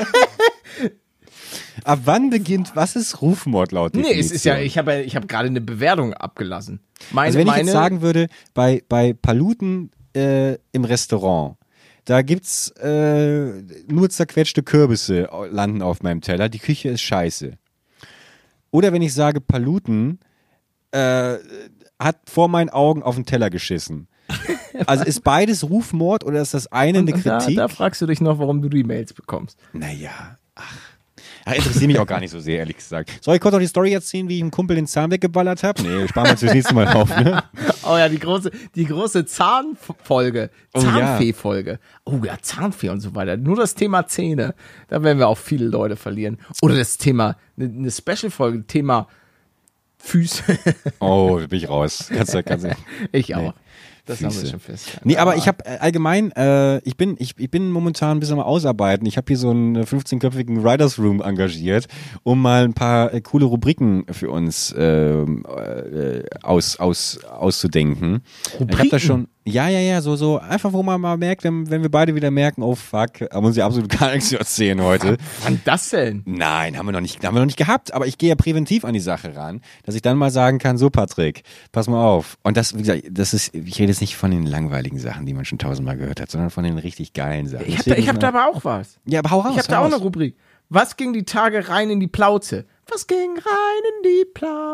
Ab wann beginnt, was ist Rufmord laut Nee, Definition? es ist ja, ich habe ich hab gerade eine Bewertung abgelassen. Meine, Also wenn ich meine, jetzt sagen würde, bei, bei Paluten äh, im Restaurant, da gibt's äh, nur zerquetschte Kürbisse landen auf meinem Teller, die Küche ist scheiße. Oder wenn ich sage, Paluten äh, hat vor meinen Augen auf den Teller geschissen. Also ist beides Rufmord oder ist das eine eine und da, Kritik? da fragst du dich noch, warum du die Mails bekommst. Naja, ach. Ach, interessiert mich auch gar nicht so sehr, ehrlich gesagt. Soll ich kurz noch die Story erzählen, wie ich einem Kumpel den Zahn weggeballert habe? Nee, sparen wir uns das nächste Mal auf, ne? Oh ja, die große, die große Zahnfolge, Oh ja. Zahnfee-Folge. Oh ja, Zahnfee und so weiter. Nur das Thema Zähne, da werden wir auch viele Leute verlieren. Oder das Thema, eine, eine Special-Folge, Thema Füße. Oh, bin ich raus. Kannst du, kannst du. Ich auch. Nee. Das haben wir Füße. schon fest. Nee, aber ich habe äh, allgemein, äh, ich bin, ich, ich bin momentan ein bisschen am Ausarbeiten. Ich habe hier so einen fünfzehnköpfigen Writers Room engagiert, um mal ein paar äh, coole Rubriken für uns ähm, äh, aus, aus, auszudenken. Ich habe da Rubriken? schon, ja, ja, ja, so, so einfach, wo man mal merkt, wenn, wenn wir beide wieder merken, oh fuck, haben uns ja absolut gar nichts zu erzählen heute. Wann das denn? Nein, haben wir noch nicht, haben wir noch nicht gehabt, aber ich gehe ja präventiv an die Sache ran, dass ich dann mal sagen kann, so Patrick, pass mal auf. Und das, wie gesagt, das ist, ich rede jetzt nicht von den langweiligen Sachen, die man schon tausendmal gehört hat, sondern von den richtig geilen Sachen. Ich habe da, ich hab da aber auch was. ja, aber hau raus. Ich habe da hau auch eine raus. Rubrik. Was ging die Tage rein in die Plauze? Was ging rein in die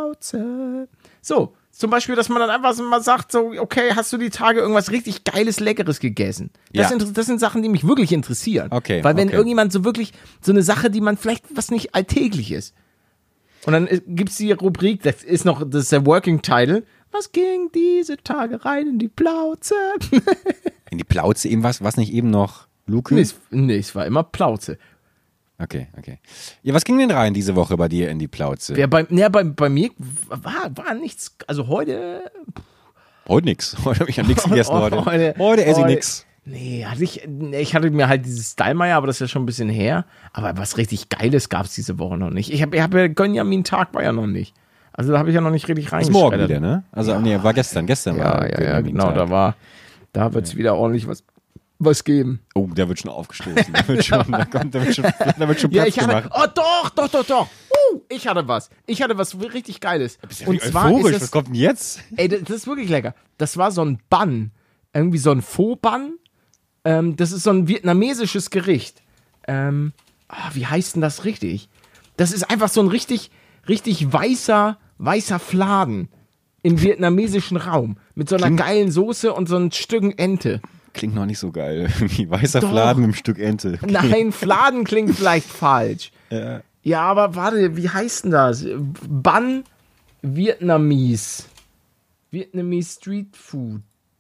Plauze? So, zum Beispiel, dass man dann einfach so mal sagt, so, okay, hast du die Tage irgendwas richtig Geiles, Leckeres gegessen? Das, Ja. sind, das sind Sachen, die mich wirklich interessieren. Okay, Weil wenn okay. irgendjemand so wirklich, so eine Sache, die man vielleicht, was nicht alltäglich ist. Und dann äh, gibt's die Rubrik, das ist noch, das ist der Working Title. Was ging diese Tage rein in die Plauze? In die Plauze eben was, was nicht eben noch Luke? nee, es, nee, es war immer Plauze. Okay, okay. Ja, was ging denn rein diese Woche bei dir in die Plauze? Ja, bei, ja, bei, bei mir war, war nichts, also heute. Heute nix. Heute habe ich ja nichts gegessen heute. Heute, Heute esse ich heute- nix. Nee, hatte ich, nee, ich hatte mir halt dieses Stallmeier, aber das ist ja schon ein bisschen her. Aber was richtig Geiles gab es diese Woche noch nicht. Ich habe ich hab ja Gönjamin-Tag war ja noch nicht. Also da habe ich ja noch nicht richtig Ist reingeschreddert. morgen wieder, ne? Also, nee, war gestern. Gestern Ja, war ja, ja, genau, Tag. da war, da wird's wieder ordentlich was, was geben. Oh, der wird schon aufgestoßen. Da wird schon, da kommt, da wird schon, da wird schon Ja, Platz ich hatte, gemacht. oh doch, doch, doch, doch. Uh, ich hatte was. Ich hatte was richtig Geiles. Und zwar Euphorisch, ist was es, kommt denn jetzt? ey, das, das ist wirklich lecker. Das war so ein Bun, irgendwie so ein Faux-Bun. Ähm, das ist so ein vietnamesisches Gericht. Ähm, ah, wie heißt denn das richtig? Das ist einfach so ein richtig, richtig weißer, weißer Fladen im vietnamesischen Raum. Mit so einer Klingt- geilen Soße und so ein Stück Ente. Klingt noch nicht so geil. Wie weißer Doch. Fladen mit einem Stück Ente. Nein, Fladen klingt vielleicht falsch. Ja. Ja, aber warte, wie heißt denn das? Bun Vietnamese. Vietnamese Street Food.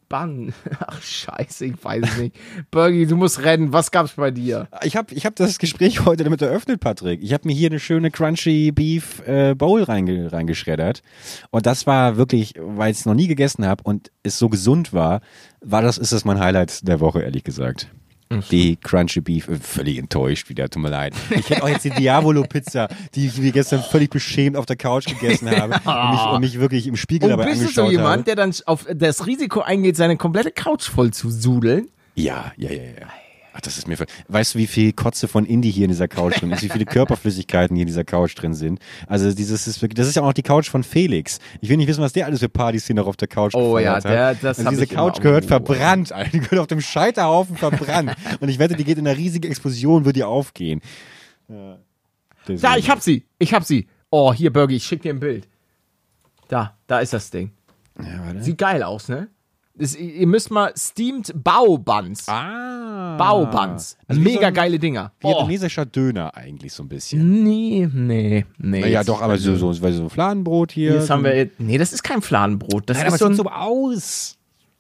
Bann. Ach, scheiße, ich weiß es nicht. Bergi, du musst rennen. Was gab's bei dir? Ich habe ich hab das Gespräch heute damit eröffnet, Patrick. Ich habe mir hier eine schöne Crunchy Beef äh, Bowl reinge reingeschreddert. Und das war wirklich, weil ich es noch nie gegessen habe und es so gesund war, war das, ist das mein Highlight der Woche, ehrlich gesagt. Die Crunchy Beef, völlig enttäuscht wieder, tut mir leid. Ich hätte auch jetzt die Diavolo Pizza, die ich mir gestern völlig beschämt auf der Couch gegessen habe und mich, und mich wirklich im Spiegel Und dabei bist angeschaut du so jemand, habe. der dann auf das Risiko eingeht, seine komplette Couch voll zu sudeln? Ja, ja, ja, ja. Ach, das ist mir, ver- weißt du, wie viel Kotze von Indie hier in dieser Couch drin ist, wie viele Körperflüssigkeiten hier in dieser Couch drin sind? Also dieses ist wirklich, das ist ja auch noch die Couch von Felix. Ich will nicht wissen, was der alles für Partys hier noch auf der Couch Oh gefeiert ja, hat. der- das also hab diese ich immer Couch gehört am- verbrannt, Alter. Die gehört auf dem Scheiterhaufen verbrannt. Und ich wette, die geht in einer riesigen Explosion, wird die aufgehen. Ja. Da, ich hab sie. Ich hab sie. Oh, hier, Bergi, ich schick dir ein Bild. Da, da ist das Ding. Ja, warte. Sieht geil aus, ne? Das, ihr müsst mal Steamed Bao-Buns. Ah. Bao-Buns. Also wie so Mega ein geile Dinger. Oh. vietnamesischer Döner eigentlich so ein bisschen. Nee, nee, nee. Naja, doch, aber so, so, so ein Fladenbrot hier. Jetzt so haben wir, jetzt- nee, das ist kein Fladenbrot. Das Nein, aber ist es so sieht ein, so aus.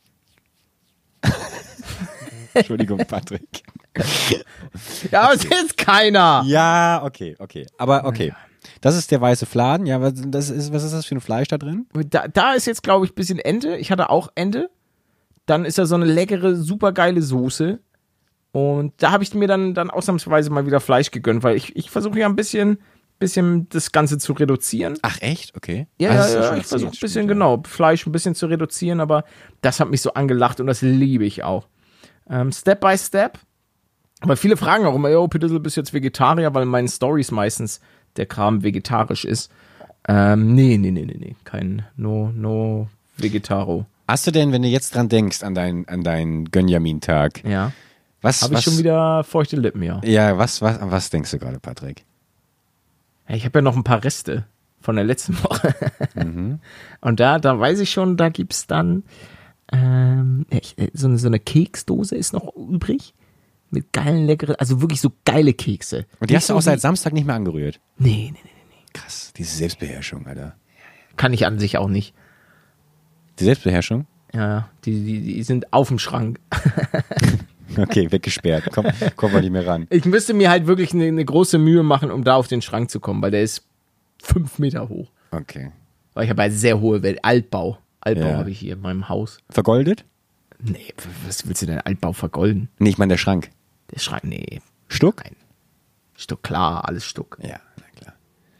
Entschuldigung, Patrick. ja, aber es ist keiner. Ja, okay, okay. Aber okay. Das ist der weiße Fladen. Ja, was, das ist, was ist das für ein Fleisch da drin? Da, da ist jetzt, glaube ich, ein bisschen Ente. Ich hatte auch Ente. Dann ist da so eine leckere, super geile Soße. Und da habe ich mir dann, dann ausnahmsweise mal wieder Fleisch gegönnt, weil ich, ich versuche ja ein bisschen, bisschen das Ganze zu reduzieren. Ach, echt? Okay. Ja, Ah, das ja, ist ja, schon ich versuche ein erzählt, bisschen, stimmt, genau, Fleisch ein bisschen zu reduzieren, aber das hat mich so angelacht und das liebe ich auch. Ähm, Step by Step. Aber viele fragen auch immer, yo, Peter, du bist jetzt Vegetarier, weil in meinen Stories meistens der Kram vegetarisch ist. Ähm, nee, nee, nee, nee, nee, kein No, No Vegetaro. ja. Hast du denn, wenn du jetzt dran denkst, an deinen an deinen Gönjamin-Tag, Ja. was, Habe ich was, schon wieder feuchte Lippen, ja. ja, was, was, an was denkst du gerade, Patrick? Ja, ich habe ja noch ein paar Reste von der letzten Woche. Mhm. Und da, da weiß ich schon, da gibt's dann ähm, ich, so, eine, so eine Keksdose ist noch übrig. Mit geilen, leckeren, also wirklich so geile Kekse. Und die Nicht hast du so auch seit wie- Samstag nicht mehr angerührt. Nee, nee, nee, nee. Krass, diese Selbstbeherrschung, Alter. Kann ich an sich auch nicht. Die Selbstbeherrschung? Ja, ja, die, die, die sind auf dem Schrank. Okay, weggesperrt. Komm, komm mal nicht mehr ran. Ich müsste mir halt wirklich eine, eine große Mühe machen, um da auf den Schrank zu kommen, weil der ist fünf Meter hoch. Okay. Weil ich habe eine sehr hohe Welt. Altbau. Altbau Ja. habe ich hier in meinem Haus. Vergoldet? Nee, was willst du denn Altbau vergolden? Nee, ich meine der Schrank. Der Schrank, nee. Stuck? Nein. Stuck, klar, alles Stuck. Ja, na klar.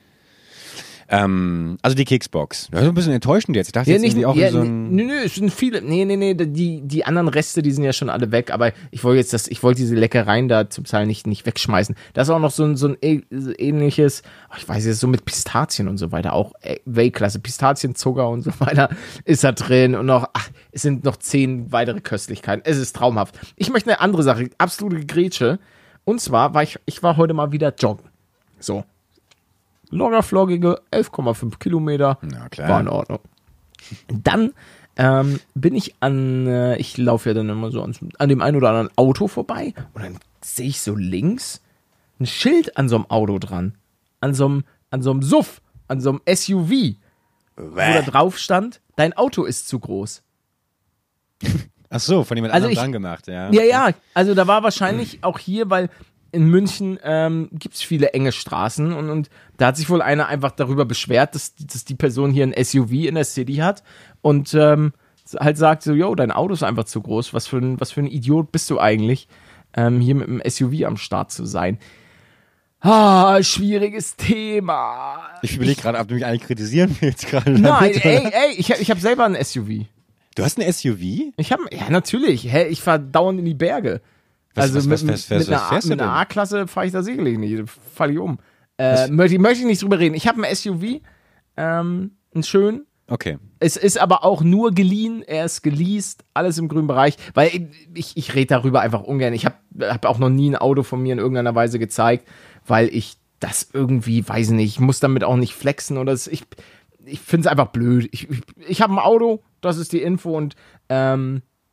Ähm, also die Keksbox. Das ist ein bisschen enttäuschend jetzt. Ich dachte Ja, jetzt nicht, irgendwie auch ja, in so ein... nö, nö, es sind viele, nee, nee, nee, die, die anderen Reste, die sind ja schon alle weg, aber ich wollte jetzt das, ich wollte diese Leckereien da zum Teil nicht, nicht wegschmeißen. Da ist auch noch so ein, so ein ä- so ähnliches, ach, ich weiß jetzt, so mit Pistazien und so weiter, auch äh, Weltklasse, Pistazienzucker und so weiter ist da drin und noch, ach, es sind noch zehn weitere Köstlichkeiten. Es ist traumhaft. Ich möchte eine andere Sache, absolute Grätsche, und zwar war ich, ich war heute mal wieder joggen. So. Loggerfloggige elf Komma fünf Kilometer. Na klar. War in Ordnung. Dann ähm, bin ich an, äh, ich laufe ja dann immer so an, an dem einen oder anderen Auto vorbei und dann sehe ich so links ein Schild an so einem Auto dran. An so einem, an so einem S U V, an so einem S U V, wo da drauf stand, dein Auto ist zu groß. Ach so, von jemand Also anderem ich- dran gemacht, ja. Ja, ja, also da war wahrscheinlich auch hier, weil in München ähm, gibt es viele enge Straßen und, und da hat sich wohl einer einfach darüber beschwert, dass, dass die Person hier ein S U V in der City hat und ähm, halt sagt so, yo, dein Auto ist einfach zu groß, was für ein, was für ein Idiot bist du eigentlich, ähm, hier mit einem S U V am Start zu sein. Ah, schwieriges Thema. Ich überlege gerade, ob du mich eigentlich kritisieren willst gerade. Nein, damit, ey, oder? ey, ich, hab- ich habe selber ein S U V. Du hast ein S U V? Ich habe, ja natürlich, hä, ich fahre dauernd in die Berge. Was- also was- mit, was- mit, was- was- mit, was einer, fährst du mit einer denn? A-Klasse fahre ich da sicherlich nicht, falle ich um. Äh, möchte, ich- möchte ich nicht drüber reden. Ich habe ein S U V, ähm, ein schön. Okay. Es ist aber auch nur geliehen, er ist geleast, alles im grünen Bereich, weil ich, ich, ich rede darüber einfach ungern. Ich habe hab auch noch nie ein Auto von mir in irgendeiner Weise gezeigt, weil ich das irgendwie, weiß nicht, ich muss damit auch nicht flexen oder das, ich, ich finde es einfach blöd. Ich, ich, ich habe ein Auto, das ist die Info und ähm,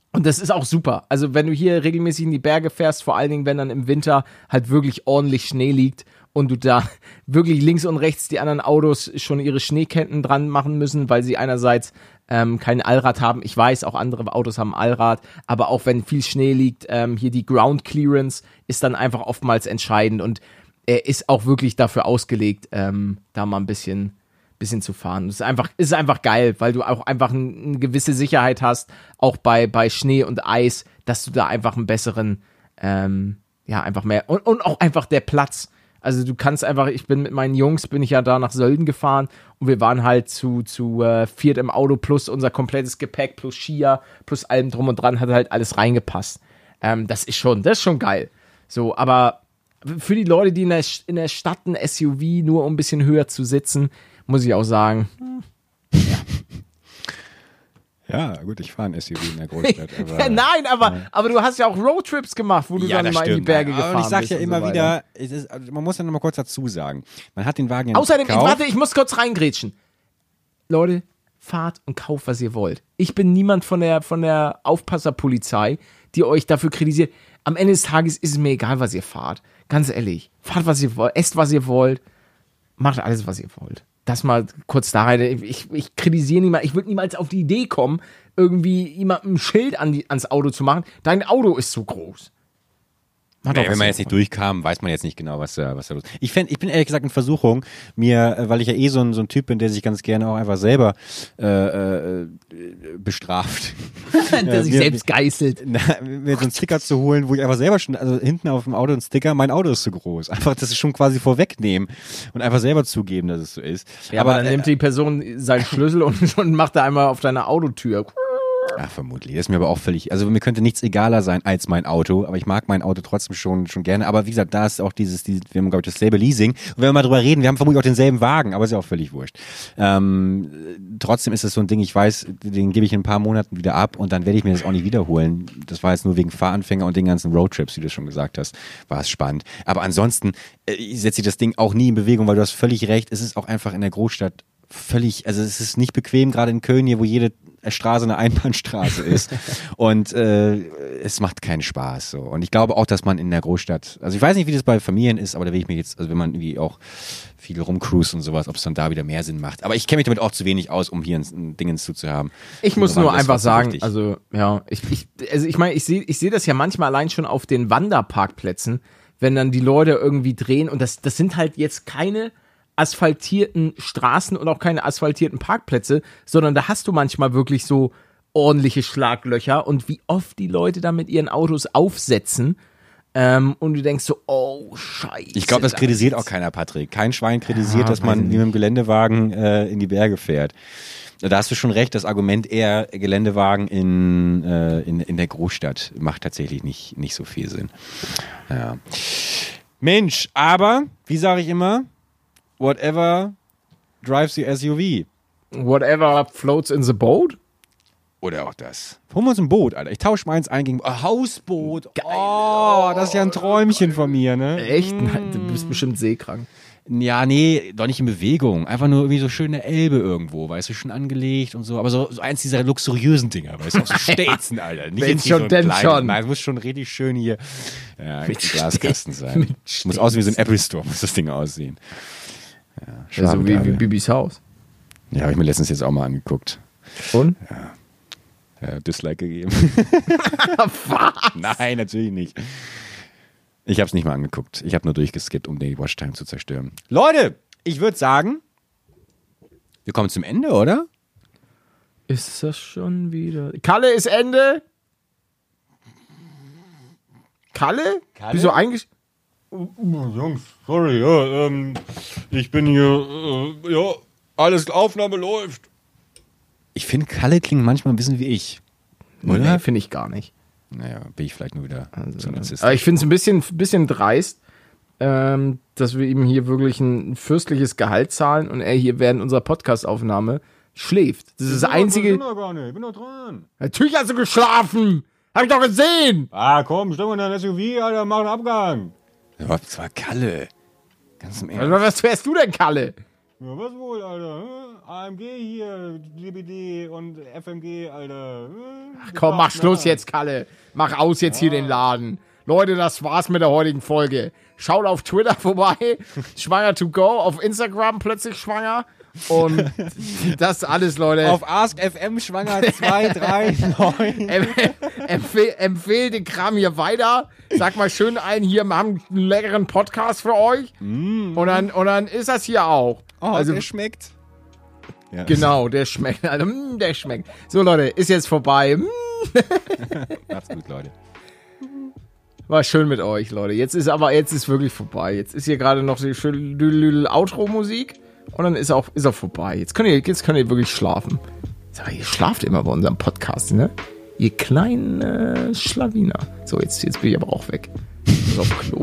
Und das ist auch super. Also wenn du hier regelmäßig in die Berge fährst, vor allen Dingen, wenn dann im Winter halt wirklich ordentlich Schnee liegt und du da wirklich links und rechts die anderen Autos schon ihre Schneeketten dran machen müssen, weil sie einerseits ähm, kein Allrad haben. Ich weiß, auch andere Autos haben Allrad, aber auch wenn viel Schnee liegt, ähm, hier die Ground Clearance ist dann einfach oftmals entscheidend und er ist auch wirklich dafür ausgelegt, ähm, da mal ein bisschen, bisschen zu fahren. Das ist einfach, ist einfach geil, weil du auch einfach ein, eine gewisse Sicherheit hast, auch bei, bei Schnee und Eis, dass du da einfach einen besseren, ähm, ja, einfach mehr und, und auch einfach der Platz. Also du kannst einfach, ich bin mit meinen Jungs, bin ich ja da nach Sölden gefahren und wir waren halt zu, zu äh, viert im Auto plus unser komplettes Gepäck plus Skier plus allem drum und dran, hat halt alles reingepasst. Ähm, das ist schon, das ist schon geil. So, aber für die Leute, die in der, in der Stadt ein S U V nur um ein bisschen höher zu sitzen, muss ich auch sagen, hm, Ja, gut, ich fahre ein S U V in der Großstadt. Aber, ja, nein, aber, ja. aber du hast ja auch Roadtrips gemacht, wo du Ja, dann das mal in die stimmt. Berge Aber gefahren und ich sag bist. ja und immer so weiter. wieder, es ist, also man muss ja noch mal kurz dazu sagen, man hat den Wagen ja nicht Außerdem, gekauft. warte, ich muss kurz reingrätschen. Leute, fahrt und kauft, was ihr wollt. Ich bin niemand von der, von der Aufpasserpolizei, die euch dafür kritisiert. Am Ende des Tages ist es mir egal, was ihr fahrt. Ganz ehrlich. Fahrt, was ihr wollt, esst, was ihr wollt. Macht alles, was ihr wollt. Das mal kurz da rein. Ich, ich kritisiere niemals, ich würde niemals auf die Idee kommen, irgendwie jemandem ein Schild an die, ans Auto zu machen. Dein Auto ist zu groß. Macht Nee, doch, was wenn man ihr jetzt nicht wollt. durchkam, weiß man jetzt nicht genau, was da, was da los ist. Ich, fänd, ich bin ehrlich gesagt in Versuchung, mir, äh, weil ich ja eh so ein, so ein Typ bin, der sich ganz gerne auch einfach selber äh, äh, bestraft. Der sich mir- selbst geißelt. Na, mir so einen Sticker zu holen, wo ich einfach selber schon, also hinten auf dem Auto ein Sticker, mein Auto ist zu groß. Einfach das schon quasi vorwegnehmen und einfach selber zugeben, dass es so ist. Ja, aber, aber dann äh, nimmt die Person seinen Schlüssel und, und macht da einmal auf deine Autotür. Ja, vermutlich. Das ist mir aber auch völlig, also mir könnte nichts egaler sein als mein Auto, aber ich mag mein Auto trotzdem schon schon gerne. Aber wie gesagt, da ist auch dieses, dieses wir haben, glaube ich, dasselbe Leasing. Und wenn wir mal drüber reden, wir haben vermutlich auch denselben Wagen, aber ist ja auch völlig wurscht. Ähm, trotzdem ist das so ein Ding, ich weiß, den gebe ich in ein paar Monaten wieder ab und dann werde ich mir das auch nicht wiederholen. Das war jetzt nur wegen Fahranfänger und den ganzen Roadtrips, wie du schon gesagt hast, war es spannend. Aber ansonsten äh, setze ich das Ding auch nie in Bewegung, weil du hast völlig recht, es ist auch einfach in der Großstadt völlig, also es ist nicht bequem, gerade in Köln hier, wo jede Straße eine Einbahnstraße ist und äh, es macht keinen Spaß so. Und ich glaube auch, dass man in der Großstadt, also ich weiß nicht, wie das bei Familien ist, aber da will ich mir jetzt, also wenn man irgendwie auch viel rumcruist und sowas, ob es dann da wieder mehr Sinn macht. Aber ich kenne mich damit auch zu wenig aus, um hier ein, ein Ding zu haben. Ich muss So war nur das einfach was so sagen, wichtig. also ja, ich, ich, also ich meine, ich sehe ich sehe das ja manchmal allein schon auf den Wanderparkplätzen, wenn dann die Leute irgendwie drehen und das, das sind halt jetzt keine asphaltierten Straßen und auch keine asphaltierten Parkplätze, sondern da hast du manchmal wirklich so ordentliche Schlaglöcher und wie oft die Leute da mit ihren Autos aufsetzen ähm, und du denkst so, oh Scheiße. Ich glaube, das da kritisiert ist- auch keiner, Patrick. Kein Schwein kritisiert, Ja, dass weiß man ich wie mit dem Geländewagen äh, in die Berge fährt. Da hast du schon recht, das Argument eher Geländewagen in, äh, in, in der Großstadt macht tatsächlich nicht, nicht so viel Sinn. Ja. Mensch, aber, wie sage ich immer, whatever drives the S U V. Whatever floats in the boat. Oder auch das. Holen wir uns ein Boot, Alter. Ich tausche meins ein gegen ein Hausboot. Geil. Oh, das ist ja ein Träumchen von mir, ne? Echt? Nein, du bist bestimmt seekrank. Ja, nee, doch nicht in Bewegung. Einfach nur irgendwie so schöne Elbe irgendwo, weißt du, schon angelegt und so. Aber so, so eins dieser luxuriösen Dinger, weißt du, auch so Stelzen, Alter. Nicht Wenn jetzt schon, so denn klein. schon. Nein, es muss schon richtig schön hier, ja, richtig Glaskasten sein. mit Muss aussehen wie so ein Apple Store, muss das Ding aussehen. Ja, Ja, so wie, wie Schwabengabe. Bibis Haus. Ja, habe ich mir letztens jetzt auch mal angeguckt. Und? Ja, Dislike gegeben. Was? Nein, natürlich nicht. Ich habe es nicht mal angeguckt. Ich habe nur durchgeskippt, um die Watchtime zu zerstören. Leute, ich würde sagen, wir kommen zum Ende, oder? Ist das schon wieder. Kalle ist Ende? Kalle? Kalle? Wieso eigentlich? Jungs, sorry, ja, ähm, ich bin hier, äh, ja, alles, Aufnahme läuft. Ich finde, Kalle klingt manchmal ein bisschen wie ich. Oder? Nee, finde ich gar nicht. Naja, bin ich vielleicht nur wieder so narzisstisch. Aber ich finde es ein bisschen, bisschen dreist, ähm, dass wir ihm hier wirklich ein fürstliches Gehalt zahlen und er hier während unserer Podcast-Aufnahme schläft. Das ist das Ich Einzige. bin doch gar nicht, ich bin doch dran. Natürlich hast du geschlafen! Hab ich doch gesehen! Ah, komm, stell mal in dein S U V, Alter, mach einen Abgang. Ja, das war Kalle. Ganz im Ernst. Also, was wärst du denn, Kalle? Ja, was wohl, Alter? hä? A M G hier, D B D und F M G, Alter. Ach komm, mach Schluss jetzt, Kalle. Mach aus jetzt hier den Laden. Leute, das war's mit der heutigen Folge. Schaut auf Twitter vorbei, schwanger to go, auf Instagram plötzlich schwanger. Und das alles, Leute. Auf Ask F M schwanger zwei drei neun. Em empfehl, empfehl den Kram hier weiter. Sag mal schön ein, hier, wir haben einen leckeren Podcast für euch. Mm. Und, dann, und dann ist das hier auch. Oh, also, der schmeckt. Ja. Genau, der schmeckt. Also, mm, der schmeckt. So, Leute, ist jetzt vorbei. Mm. Macht's gut, Leute. War schön mit euch, Leute. Jetzt ist aber, jetzt ist wirklich vorbei. Jetzt ist hier gerade noch die schöne Outro-Musik. Und dann ist auch, ist auch vorbei. Jetzt könnt ihr, jetzt könnt ihr wirklich schlafen. Sag, ihr schlaft immer bei unserem Podcast, ne? Ihr kleinen äh, Schlawiner. So, jetzt, jetzt bin ich aber auch weg. Ich muss auf Klo.